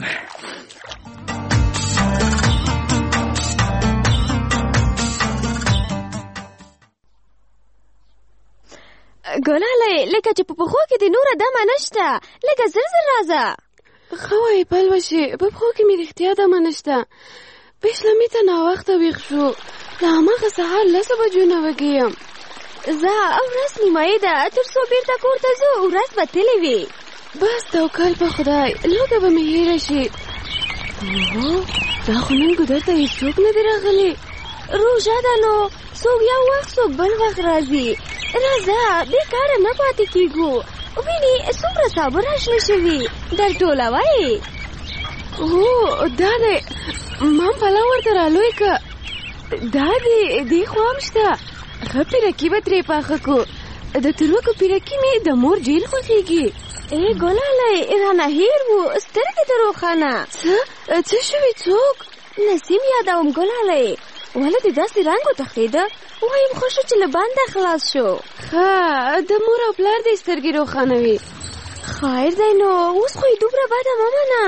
ګلاله لکه چې په پښو کې د نوره دمه نشته لکه زر زر راځه. ښه وایې پلوشې په پښو کې مې رښتیا دمه نشته. بشلمي ته ناوخته ویښ شو له هماغه سهار لسو بجو نه وږې یم. زه ورځ نیمایي ده تر څو بېرته کور ته ځو ورځ به تلې وي. بس توکل په خدای لوږه به مې هېره شي. اوهو دا خو نن ګودر ته هېڅوک نه دي راغلي. روژه ده نو څوک یو وخت څوک بل وخت راځي. راځه بې کاره نه پاتې کېږو. وینې څومره صابر اشنا شوي در ټولوئ. هو دا دی ما پلو ورته رالوی که دا دی دې خوا هم شته. ښه پیرکي به ترې پاخه کو. د تروکو پیرکي مې د مور ډېر خوښېږي. ای ګلالی رانه هېر و سترګې ته روښانه. څه څه شوي څوک؟ نسیم یادوم ګلالی. ولې دې داسې رنګ وتښتېده؟ وایم ښه شو چې له بنده خلاص شو. ښه د مور او پلار دې سترګې روښانوي. خیر دی نو اوس خو یې دومره بده مه منه.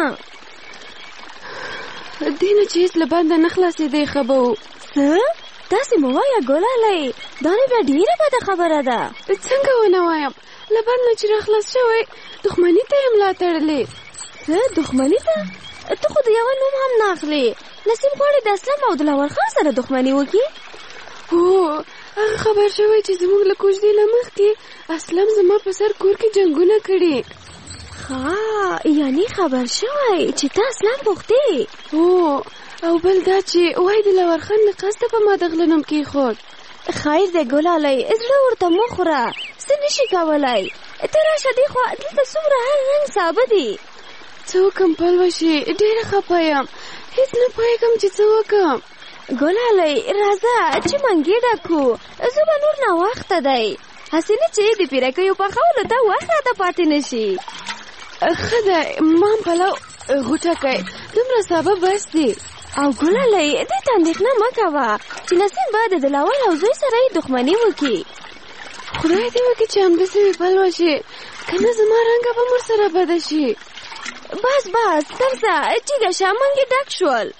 دې نه چې هېڅ له بنده نه خلاصېدی ښه به و. څه داسې مه وایه ګلالی دا نو بیا ډېره بده خبره ده. څنګه ونه وایم له بند نه چې راخلاص شوی دښمني ته یې ملا تړلې. څه دښمني ته؟ ته خو د یوه نوم هم نه اخلې. نسیم غواړي د اسلم او دلاور خان سره دښمني وکړي. هو هغه خبر شوی چې زموږ له کوژدې نه مخکې اسلم زما په سر کور کې جنګونه کړي. ښه یعنې خبر شوی چې ته اسلم غوښتې. هو او بل دا چې وایي د دلاور خان له قصده په ما د غله نوم کېښود. خیر دی ګلالی زړه ورته مه خوره څه نشي کولی. ته راشه دې خوا دلته څومره هر رنګ سابه دي. څه وکړم پلوشې ډېره خفه یم هېڅ نه پوهېږم چې څه وکړم. ګلالی راځه چې منګې ډکو زه به نور ناوخته دی. هسې نه چې د پیرکیو پخولو ته وخت راته پاتې نه شي. ښه دی ما هم پلو غوټه کوي دومره سابه بس دي. او ګلالی دې ته اندېښنه مه کوه چې نسیم به د دلاور او زوی سره یې دښمني وکړي. خدای دې وکړي چې همداسې وي پلوشې که نه زما رنګه به مور سره بده شي. بس بس درځه ټیږه شه منګې ډک شول.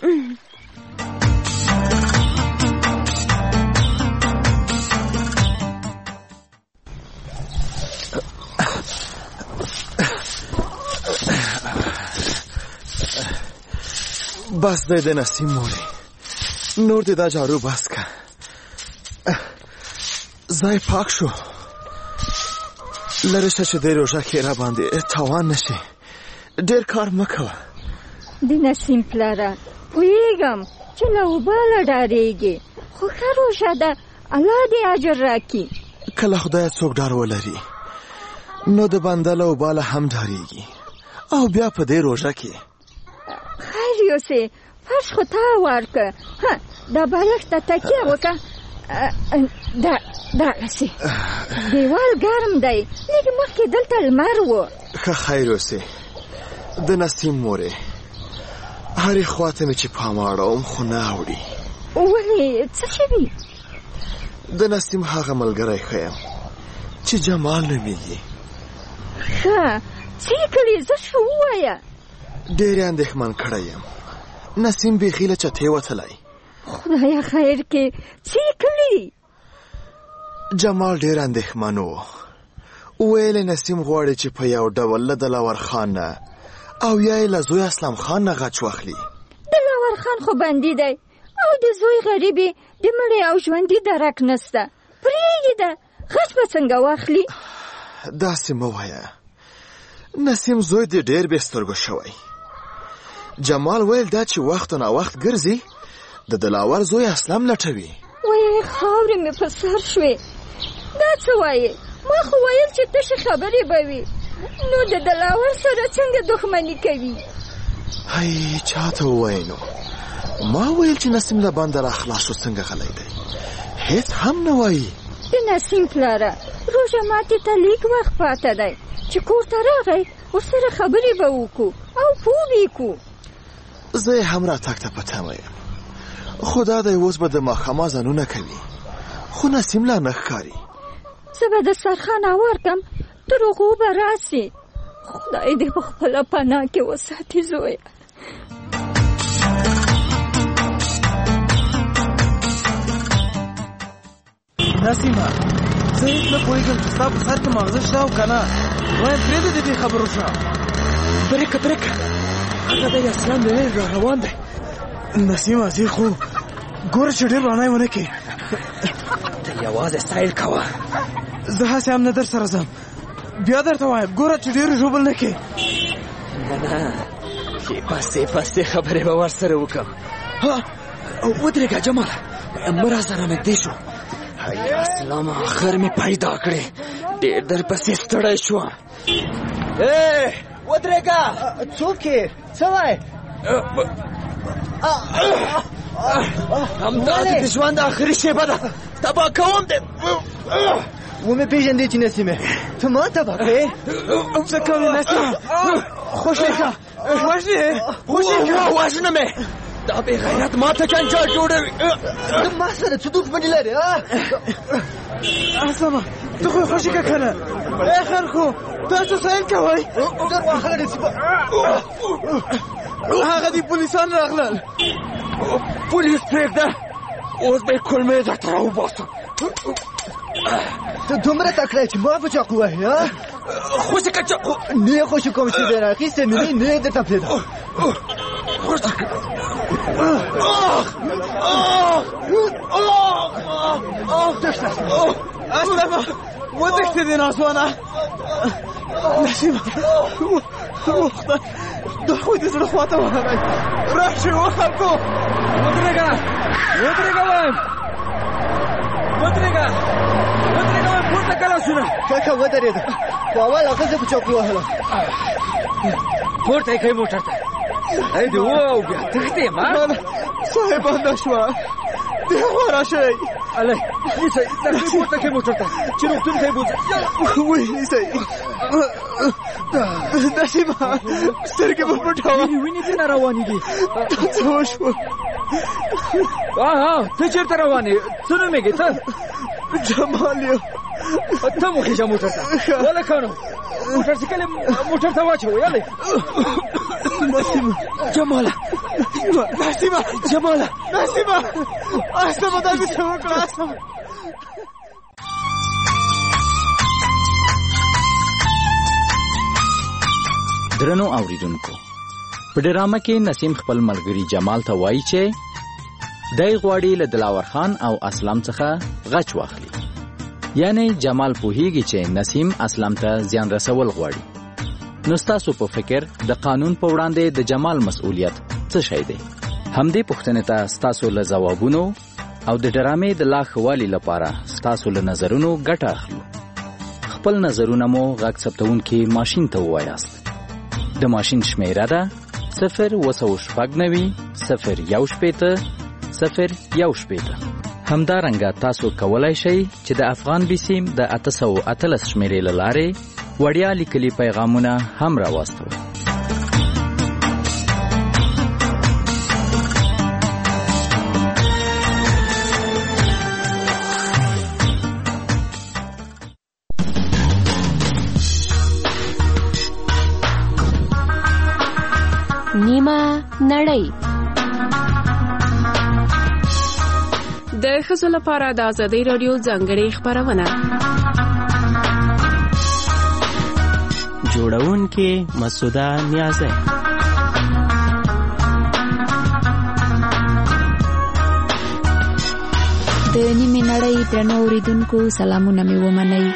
بس دی د نسیم مورې نور دې دا جارو بس که ځای پاک شو. لرې شه چې دې روژه کې را باندې تاوان نشي. ډېر کار مه کوه. د نسیم پلاره پوهېږم چې له اوباله ډارېږي خو ښه روژه ده الله دې اجر راکړي. کله خدای څوک ډار ولري نو د بنده له اوباله هم ډارېږي او بیا په دې روژه کې. خیر یوسې فرش خو تا ورکه. ها دا بالښت ته تکیه وکړه. دا دغسې دیوال ګرم دی لږ مخکې دلته لمر و. ښه خیر اوسې د نسیم مورې هرې خوا ته مې چې پام اړوم خو نه اوړي. ولې څه شوي؟ د نسیم هغه ملګری ښه یم چې جمال نومیږي. ښه څه یې کړي زه شو ووایه. ډېر یې اندېښمن کړی یم. نسیم بیخي له چتې وتلی. خدایه خیر کې څه یې کړي؟ جمال ډېر اندېښمن و. ویل نسیم غواړي چې په یو ډول له دلاور خان نه او یا یې له زوی اسلم خان نه غچ واخلي. دلاور خان خو بندي دی او د زوی غریبې د مړې او ژوندي درک نسته. پرېږده غچ به څنګه واخلي؟ داسې مه وایه. نسیم زوی دې ډېر بې سترګو شوی. جمال ویل دا چې وخت نه وخت ګرځي د دلاور زوی اسلم لټوي. وایي خاورې مې په سر شوې. دا څه وایې؟ ما خو ویل چې تشې خبرې به وي نو د دلاور سره څنګه دښمني کوي؟ هی چا ته ووایې نو؟ ما ویل چې نسیم له بنده را خلاص شو څنګه غلی دی. هېڅ هم نه وایي. د نسیم پلاره روژه ماتې ته لیک وخت پاته دی چې کور ته راغی ورسره خبرې به وکړو او پوه به کړو. زه یې هم راتګ ته په تمه یم خو دا دی اوس به د ماښامه ځانونه کوي. خو نسیم لا نه ښکاري. زه به دسترخوان اورکم تر هغو به راسي. خدای دې په خپله پناه کې وساتي زویه. نسیمه زه هېڅ نه پوهېږم چې ستا په سر کې ماغزه شته او که نه. وایم پرېږده د دې خبرو شه. پرېږه پرېږه هغه دی اسلام د لیل را روان دی. نسیمه زه خو ګوره چې ډېر رانی ونه کړې. ته یوازې سایل کوه. زه هسې هم نه در سره ځم. بیا درته وایم ګوره چې ډېر ژوبل نه کړې. نه نه ښې پسې پسې خبرې به ورسره وکړم. ودرېږه جماله مه راسره نږدې شو. یا اسلام آخر مې پیدا کړې. ډېر در پسې ستړی شوم. ای ودرېږه. څوک یې؟ څه وایې؟ همدا د ژوند آخري شېبه ده. تباه کوم دې. ومې پېژندې چې نسیمې ته ما تباه کړې. څه کوې نسیمه؟ خوشې شه. وژنې خوشې شه. وژنه مې. دا بې غیرت ما ته جنجال جوړوي. ته ما سره څه دښمني لرې؟ اسامه ته خو یې خوشې کړه که نه؟ ای خلکو تاسو سایل کوئ. در واخله نسیمه. هغه دي پولیسان راغلل. پولیس پرېږده اوس به یې کلمې درته راوباسم. ته دومره تکړه چې ما په چاقو وهې؟ خوشې کړه چاقو. نه یې خوشې کوم چې دی راخیستې مې نه یې درته پرېږده. خوشې کړه. تښته اسلامه وتښتېدې ناسوانه. نسیمه خدای دا خو دې زړه خواته وهلی. راشئ و خلکو ودرېږه ودرېږه وایم ودرېږه ودرېږه وایم پورته کړه لاسونه. کاکا ودرېده خو اول هغه زه په چوکۍ وهلم. پورته یې کوي موټر ته. ای دې و بیا تښتې ما. ساه بنده شوه. دې خوا راشئ. الۍ نیسئ لکۍ پورته کړئ موټر ته چې روغتون ته یې بوځئ. وایي نیسئ. نسیمه سترګې مه پټوه. وینې دې نه روانېږي. څه وشوه؟ ته چېرته روان یې؟ څه نومېږې ته؟ جمال یم. ته مو خېژه موټر ته. ولکانو موټر سایکل یې موټر ته واچوئ. الۍ نسیمه جماله نسیمه جماله نسیمه اسلامه دا مې څه وکړه. اسلامه درنو اوریدونکو په ډرامه کې نسیم خپل ملګری جمال ته وایي چې دی غواړي له دلاور خان او اسلام څخه غچ واخلي. یعنی جمال پوهیږي چې نسیم اسلام ته زیان رسول غواړي. نو ستاسو په فکر د قانون په وړاندې د جمال مسؤلیت څه شی دی؟ همدې پوښتنې ته ستاسو له ځوابونو او د ډرامې د لا ښه والي لپاره ستاسو له نظرونو ګټه اخلو. خپل نظرونه مو غږ ثبتونکي ماشین ته ووایاست. د ماشین شمیره ده صفر اوه سوه شپږ نوي صفر یو شپېته صفر یو شپېته. همدارنګه تاسو کولی شئ چې د افغان بیسیم د اته سوه اتلس شمیرې له لارې وړیا لیکلي پیغامونه هم راواستوئ. نیمه نړۍ د ښځو لپاره د ازادۍ راډیو ځانګړې خپرونه. جوړونکې مسعوده نیازی. د نیمې نړۍ درنو اوریدونکو سلامونه مې ومنئ.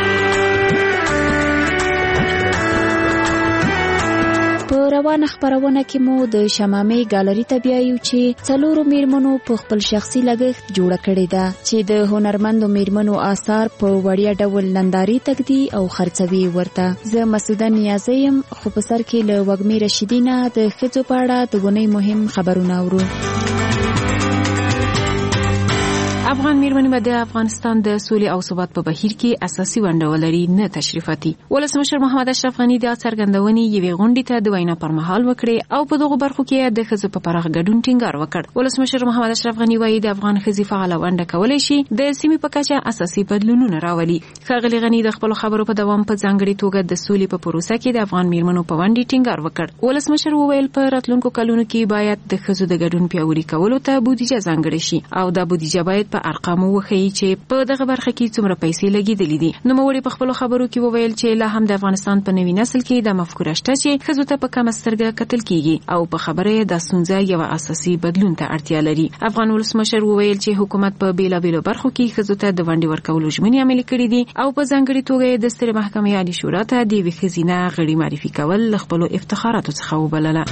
په روانه خپرونه کې مو د شمامې ګالري ته بیایو چې څلورو میرمنو په خپل شخصي لګښت جوړه کړې ده چې د هنرمندو میرمنو آثار په وړیا ډول نندارې تږدي او خرڅوي ورته. زه مسعوده نیازی یم، خو په سر کې له وږمې رشیدي نه د ښځو په اړه د اونۍ مهم خبرونه اورو. افغان میرمنې به د افغانستان د سولې او ثبات په بهیر کې اساسي ونډه ولري نه تشریفاتي. ولسمشر محمد اشرف غني د څرګندونې یوې غونډې ته د وینا پر مهال وکړې او په دغه برخو کې د ښځو په پراخ ګډون ټینګار وکړ. ولسمشر محمد اشرف غني وایي د افغان ښځې فعاله ونډه کولای شي د سیمې په کچه اساسي بدلونونه راولي. ښاغلي غني د خپل خبرو په دوام په ځانګړي توګه د سولې په پروسه کې د افغان میرمنو په ونډې ټینګار وکړ. ولسمشر وویل په راتلونکو کلونو کې باید د ښځو د ګډون پیاوړي کولو ته بودیجه ځانګړې شي او دا بودیجه باید په ارقامو وښیي چې په دغه برخه کې څومره پیسې لګېدلې دي. نوموړي په خپلو خبرو کې وویل چې لا هم د افغانستان په نوي نسل کې د مفکوره شته چې ښځو ته په کمه سترګه کتل کیږي او په خبره یې د ستونزه یو اساسي بدلون ته اړتیا لري. افغان ولسمشر وویل چې حکومت په بیلابیلو برخو کې ښځو ته د ونډې ورکولو ژمنې عملي کړې دي او په ځانګړي توګه د سترې محکمې عالي شورا ته د یوې ښځینه غړي معرفي کول له خپلو افتخاراتو څخه وبلله.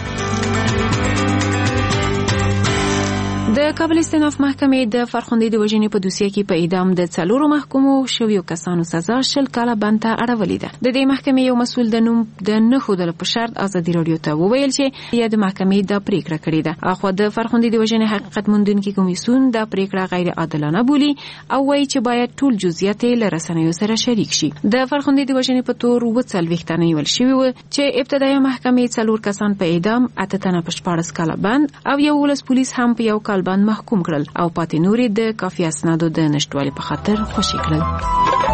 د کابل استیناف محکمې د فرخندې د وژنې په دوسیه کې په اعدام د څلورو محکومو شویو کسانو سزا شل کاله بند ته اړولې ده. د دې محکمې یو مسؤل د نوم د نه ښودلو په شرط ازادي راډیو ته وویل چې یا د محکمې دا پریکړه کړې ده. اخوا د فرخندې د وژنې حقیقت موندونکي کمیسیون دا پریکړه غیر عادلانه بولي او وایي چې باید ټول جزئیات له رسنیو سره شریک شي. د فرخندې د وژنې په تور اووه څلوېښت تنه نیول شوي وو چې ابتدایي محکمې څلور کسان په اعدام، اته تنه په شپاړس کاله بند او یولس پولیس هم په یو کال بند محکوم کړل او پاتې نورې د کافي اسنادو د نشټوالي په خاطر خوشي کړل.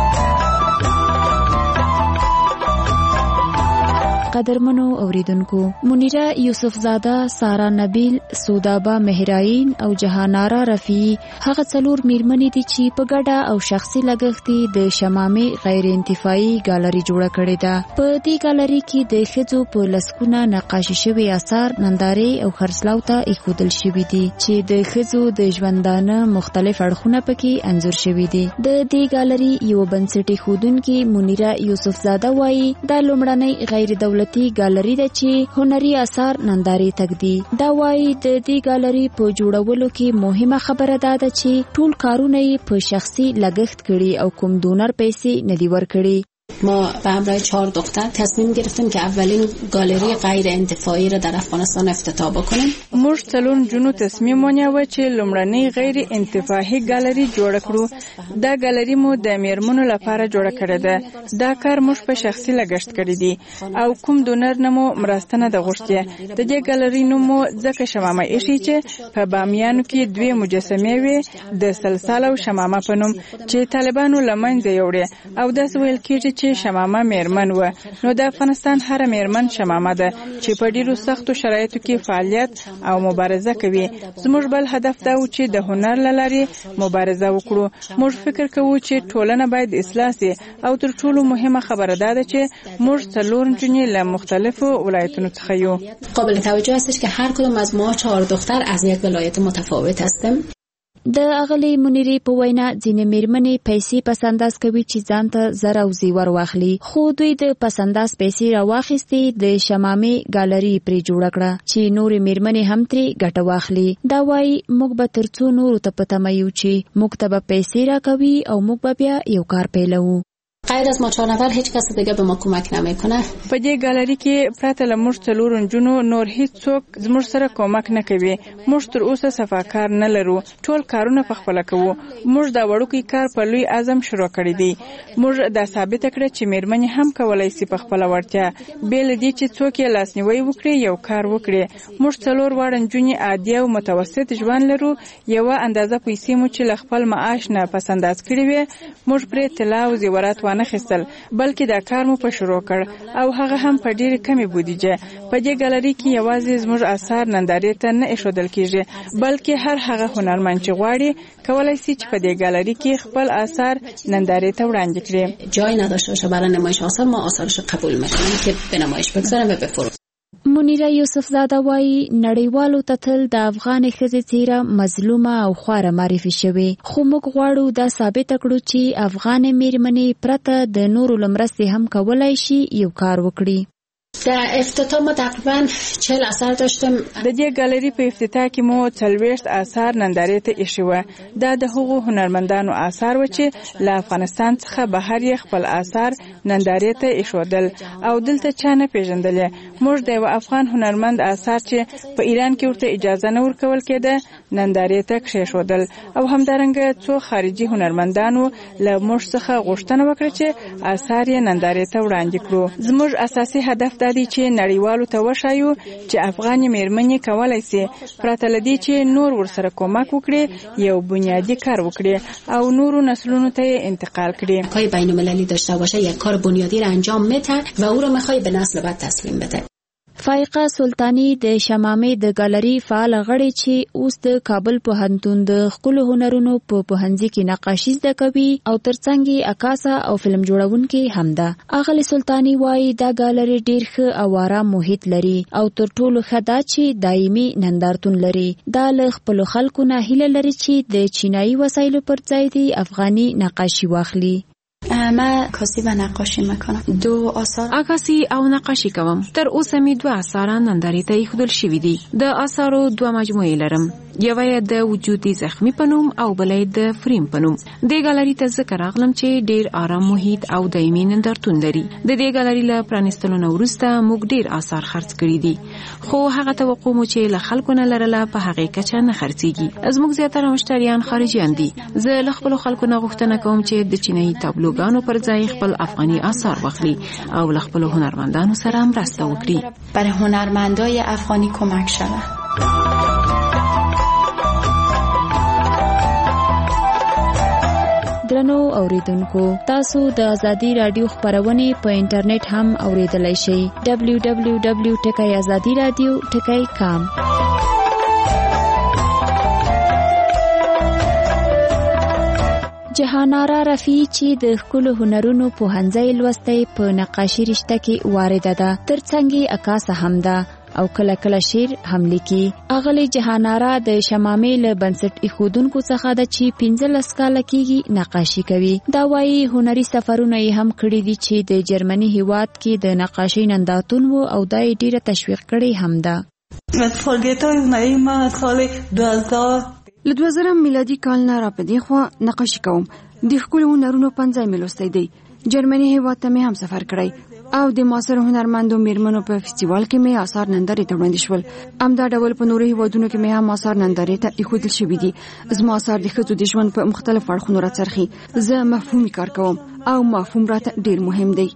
قدرمنو اوریدونکو، منیره یوسف زاده، سارا نبیل، سودابا مهراین او جهانارا رفیعی هغه څلور میرمنې دي چې په ګډه او شخصي لګښت د شمامې غیر انتفاعي ګالري جوړه کړې ده. په دې ګالري کې د ښځو په لسګونه نقاشي شوي آثار، نندارې او خرڅلاو ته ایښودل شوي دي چې د ښځو د ژوندانه مختلف اړخونه پکې انځور شوي دي. د دې ګالري یو بنسټي ښودونکې منیره یوسف زاده وایي دا لومړنۍ غیر دولتي ګالري ده چې هنري آثار نندارې تږدي. دا وایي د دې ګالري په جوړولو کې مهمه خبره دا ده چې ټول کارونه یې په شخصي لګښت کړي او کوم دونر پیسې نه دي ورکړي. ما به همراه چهار دختر تصمیم گرفتیم که اولین گالری غیر انتفاعی را در افغانستان افتتاح بکنیم. موږ څلور جنو تصمیم ونیوه چې لومړنۍ غیر انتفاعي ګالري جوړ کړو. دا ګالري مو د میرمنو لپاره جوړه کړې ده. دا کار موږ په شخصي لګښت کړی دی او کوم دونر نه مو مرسته نه ده غوښتې. د دې ګالري نوم مو ځکه شمامه ایښی چې په بامیانو کې دوه مجسمې وې د سلسال او شمامه په نوم چې طالبانو لمنځه یوړې او داس ویل کېږي چې شمامه میرمن و. نو د افغانستان هر میرمن شمامه ده چې په ډیرو سختو شرایطو کې فعالیت او مبارزه کوي. زموږ بل هدف دا و چې د هنر له لارې مبارزه وکړو. موږ فکر کوو چې ټولنه باید اصلاح شي او تر ټولو مهمه خبره ده چې موږ څلور نجونې له مختلفو ولایتونو څخه یو. قابل توجه است که هر کدوم از ما چهار دختر از یک ولایت متفاوت هستیم. د اغلی منیری په وینا ځینې میرمنې پیسې پسنداز کوي چې ځان ته زر او زیور واخلي، خو دوی د پسنداز پیسې راواخیستې د شمامې ګالري پرې جوړه کړه چې نورې میرمنې هم ترې ګټه واخلي. دا وایي موږ به تر څو نورو ته په تمه یو چې موږ ته به پیسې راکوي او موږ به بیا یو کار پیلوو. غیر از ما چهار نفر هیچ کس دیگه به ما کمک نمیکنه. په دې ګالري کې پراته له موږ څلور نجونو نور هیڅ څوک زموږ سره کومک نه کوي. موږ تر اوسه صفاکار نه لرو. ټول کارونه په خپل کوو. موږ دا وړوکی کار په لوی اعظم شروع کړی دی. موږ دا ثابت کړی چې میرمنې هم کولای شي په خپل وړتیا بیل دي چې څوک یې لاسنیوي وکړي یو کار وکړي. موږ څلور واړه نجونې عادي او متوسط ژوند لرو. یو اندازه پیسې مو چې له خپل معاش نه پسنداز کړی وي موږ پرې طلا او زیورات نه خستل، بلکې دا کار مو په شروع کړ او هغه هم په ډېر کمی بودیجه. په دې ګالري کې یوازې زموږ آثار نندارې ته نه ایښودل کیږي، بلکې هر هغه هنرمند چې غواړي کولای شي چې په دې ګالري کې خپل آثار نندارې ته وړاندې کړي. جای نداشته باشه برای نمایش آثار، ما آثارش قبول میکنیم که به نمایش بگذاریم و بفروشیم. منیره یوسف زاده وایي نړیوالو ته تل د افغان ښځې څیره مظلومه او خواره معرفي شوې، خو موږ غواړو دا ثابته کړو چې افغان میرمنې پرته د نورو له مرستې هم کولای شي یو کار وکړي. در افتتاح ما تقریبا چهل اثر داشتم. د دې ګالري په افتتاح کې مو څلوېښت اثار نندارې ته ایښي وو. دا د هغو هنرمندانو اثار و چې له افغانستان څخه بهر یې خپل اثار نندارې ته ایښودل او دلته چا نه پیژندل. موږ د یو افغان هنرمند اثار چې په ایران کې ورته اجازه نه ورکول کېده نندارې ته کښېښودل او همدارنګه څو خارجي هنرمندانو له موږ څخه غوښتنه وکړه چې اثار یې نندارې ته وړاندې کړو. زموږ اساسي هدف دا دی چې نړیوالو ته وښایو چې افغاني میرمنې کولای شي پرته له دې چې نور ورسره کومک وکړي یو بنیادی کار وکړي او نورو نسلونو ته انتقال کړي. کار بین المللی داشته باشه یک کار بنیادی را انجام میده و او را میخوای به نسل بعد تسلیم بده. فائقه سلطانی د شمامې د ګالري فعال غړي چې اوس د کابل پوهنتون د خپل هنرونو په پوهنځي کې نقاشي زده کوي او ترڅنګ عکاسه او فلم جوړونکې هم ده. اغلی سلطانی وایي دا ګالري ډیر ښه او آرام محیط لري او تر ټولو ښه دا چې دایمي نندارتون لري. دا له خپل خلکو نه هیله لري چې د چینایي وسایلو پر ځای دی افغاني نقاشي واخلي. ما عکاسی و نقاشی میکنم. دو آثار عکاسی او نقاشی کوم. تر اوسه می دوه آثار نندارې ته ایښودل شوي دي. د آثارو دوه مجموعې لرم. یوه یې د وجودي زخمی په نوم او بله یې د فریم په نوم. دې ګالري ته ځکه راغلم چې ډیر آرام محیط او دایمي نندارتون لري. د دې ګالري له پرانیستلو نه وروسته موږ ډیر آثار خرڅ کړي دي، خو هغه توقع مو چې له خلکو نه لرله په هغې کچه نه خرڅېږي. زموږ زیاتره مشتریان خارجیان دي. زه له خپلو خلکو نه غوښتنه کوم چې د چینایي تابلوګانو پر ځای خپل افغاني آثار واخلي او له خپلو هنرمندانو سره مرسته وکړي. برای هنرمندای افغانی کمک شود. درنو اوریدونکو، تاسو د ازادي رادیو خبرونه په انټرنیټ هم اوریدلای شئ. دبلیو دبلیو دبلیو ټکی ازادي رادیو ټکی کام. جهانارا رفیع چې د ښکلو هنرونو پوهنځی لوستی په نقاشي رشته کې وارده ده، ترڅنګ عکاسه هم ده او کله کله شعر هم لیکي. اغلی جهانارا د شمامې له بنسټ ایښودونکو څخه ده چې پنځلس کاله کېږي نقاشي کوي. دا وایي هنري سفرونه یې هم کړي دي چې د جرمني هیواد کې د نقاشۍ نندارتون و او دا یې ډیره تشویق کړې هم ده. فعالیت‌های هنری ما از سال دو هزار له دوه زره میلادي کال نه را پدې خوا نقاشي کوم. د ښکلو هنرونو پنځه مې لوستی دی. جرمني هیواد ته مې هم سفر کړی او د معاصر هنرمندو میرمنو په فستیوال کې مې آثار نندارې ته وړاندې شول. همدا ډول په نورو هیوادونو کې مې هم آثار نندارې ته ایښودل شوي دي. زما آثار د ښځو د ژوند په مختلفو اړخونو راڅرخي. زه مفهومي کار کوم او مفهوم راته ډیر مهم دی.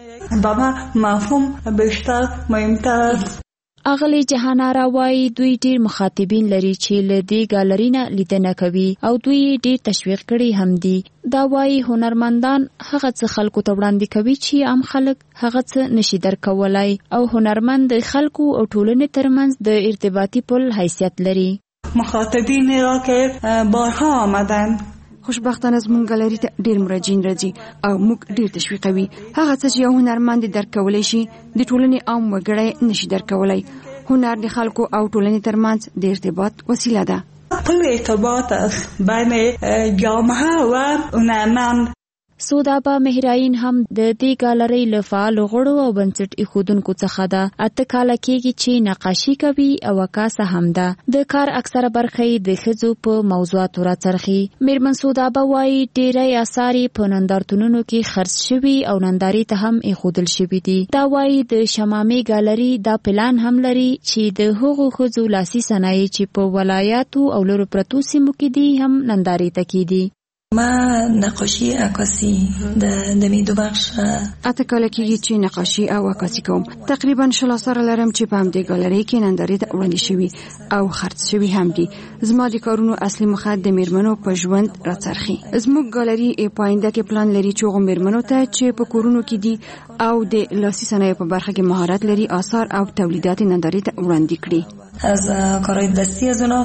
بابا مفهوم بیشتر مهمتر. اغلی جهانارا وایي دوی ډیر مخاطبین لري چې له دې ګالري نه لیدنه کوي او دوی ډیر تشویق کړي هم دي. دا وایي هنرمندان هغه څه خلکو ته وړاندې کوي چې عام خلک هغه څه نشي درکولای او هنرمند د خلکو او ټولنې ترمنځ د ارتباطي پل حیثیت لري. مخاطبین را که بارها آمدن. خوشبختانه زموږ ګالري ته ډیر مراجعین راځي او موږ ډیر تشویقوي. هغه څه چې یو هنرمند درکولی شي د ټولنې عام وګړی نشي درکولای. هنر د خلکو او ټولنې ترمنځ د ارتباط وسیله ده. پل ارتباط است بین جامعه و هنرمند. سودابا مهراین هم د دې ګالري له فعالو غړو او بنسټ ایښودونکو څخه ده. اته کاله کېږي چې نقاشي کوي او عکاسه هم ده. د کار اکثره برخه یې د ښځو په موضوعاتو راڅرخي. میرمن سودابا وایي ډېری اثار یې په نندارتونونو کې خرڅ شوي او نندارې ته هم ایښودل شوي دي. دا وایي د شمامې ګالري دا پلان هم لري چې د هغو ښځو لاسي صنایع چې په ولایاتو او لرو پرتو سیمو کې دي هم نندارې ته کېدي. ما نقاشی عکاسی د دمی دو بخش اته کاله کېږي چې نقاشي او عکاسي کوم. تقریبا شل اثار لرم چې په همدې ګالري کې نندارې ته وړاندې شوي او خرڅ شوي هم دي. زما د کارونو اصلي موخه د میرمنو په ژوند راڅرخي. زموږ ګالري په آینده کې پلان لري چې هغو میرمنو ته چې په کورونو کې دي او د لاسي صنایعو په برخه کې مهارت لري آثار او تولیدات نندارې ته وړاندې کړي. از کارهای دستی از اونا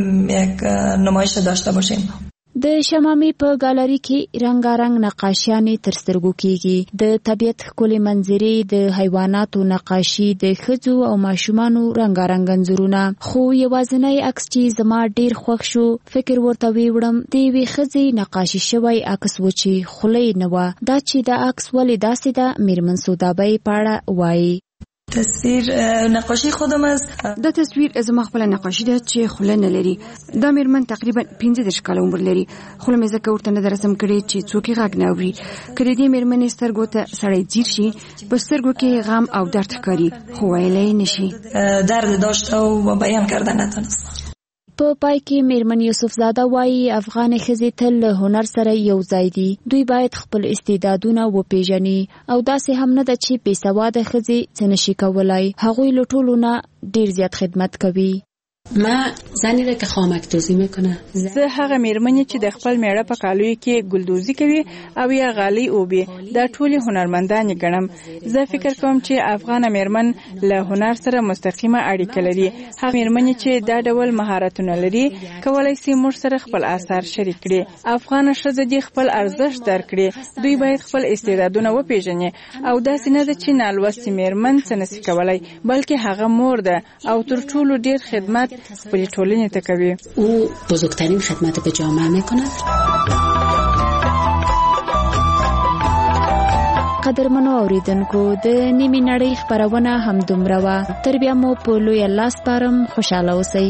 یک نمایش داشته باشیم. د شمامې په ګالري کې رنگارنګ نقاشیانې تر سترګو کېږي. د طبیعت ښکلې منظرې، د حیواناتو نقاشي، د ښځو او ماشومانو رنگارنګ انځورونه. خو یوازینی عکس چې زما ډیر خوښ شو، فکر ورته ویوړم د یوې ښځې نقاشي شوی عکس و چې خوله یې نه وه. دا چې دا عکس ولې داسې ده، میرمن سودابه په اړه وایي. تصویر نقاشی خودم است. دا تصویر زما خپل نقاشي ده چې خوله نه لري. دا مېرمن تقریبا پنځه دېرش کاله عمر لري. خوله مې ځکه ورته نه ده رسم کړې چې څوک یې غږ نه اوري. که د دې مېرمنې سترګو ته سړی ځیر شي په سترګو کې غم او درد ښکاري خو ویلی نشي. درد داشته و بیان کرده نتونستم. په پای کې میرمن یوسف زاده وایي افغان ښځې تل له هنر سره یو ځای دي. دوی باید خپل استعدادونه وپیژني او داسې هم نه ده چې بې سواده ښځې څه نشي کولای. هغوی له ټولو نه ډېر زیات خدمت کوي. ما زنی را که خامک دوزی میکنه. زه هغه میرمنې چې د خپل میړه په کالوی کې ګلدوزي کوي او یا غالۍ اوبي دا ټولې هنرمندان ګڼم. زه فکر کوم چې افغان میرمن له هنر سره مستقیمه اړیکه لري. هغه میرمنې چې دا ډول مهارتونه لري کولای شي موږ سره خپل آثار شریک کړي. افغان ښځې دې خپل ارزښت درکړي. دوی باید خپل استعدادونه وپیژني او داسې نه ده چې نالوستې میرمن څه نشي کولای بلکې هغه مور ده او تر ټولو ډیر خدمت خپل ټولنې ته کوي. او بزرگترین خدمت به جامعه میکنه. قدرمنو اوریدونکو د نیمې نړۍ خبرونه هم دومره وه. تر بیا مو په لوی الله سپارم. خوشاله اوسئ.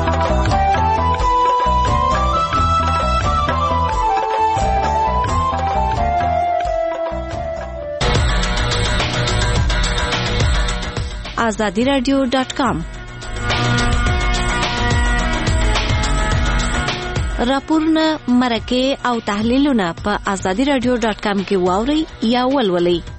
آزادی رادیو ډاټ کام راپورونه، مرکې او تحلیلونه په آزادی رادیو ډاټ کام کې واورئ یا ولولئ.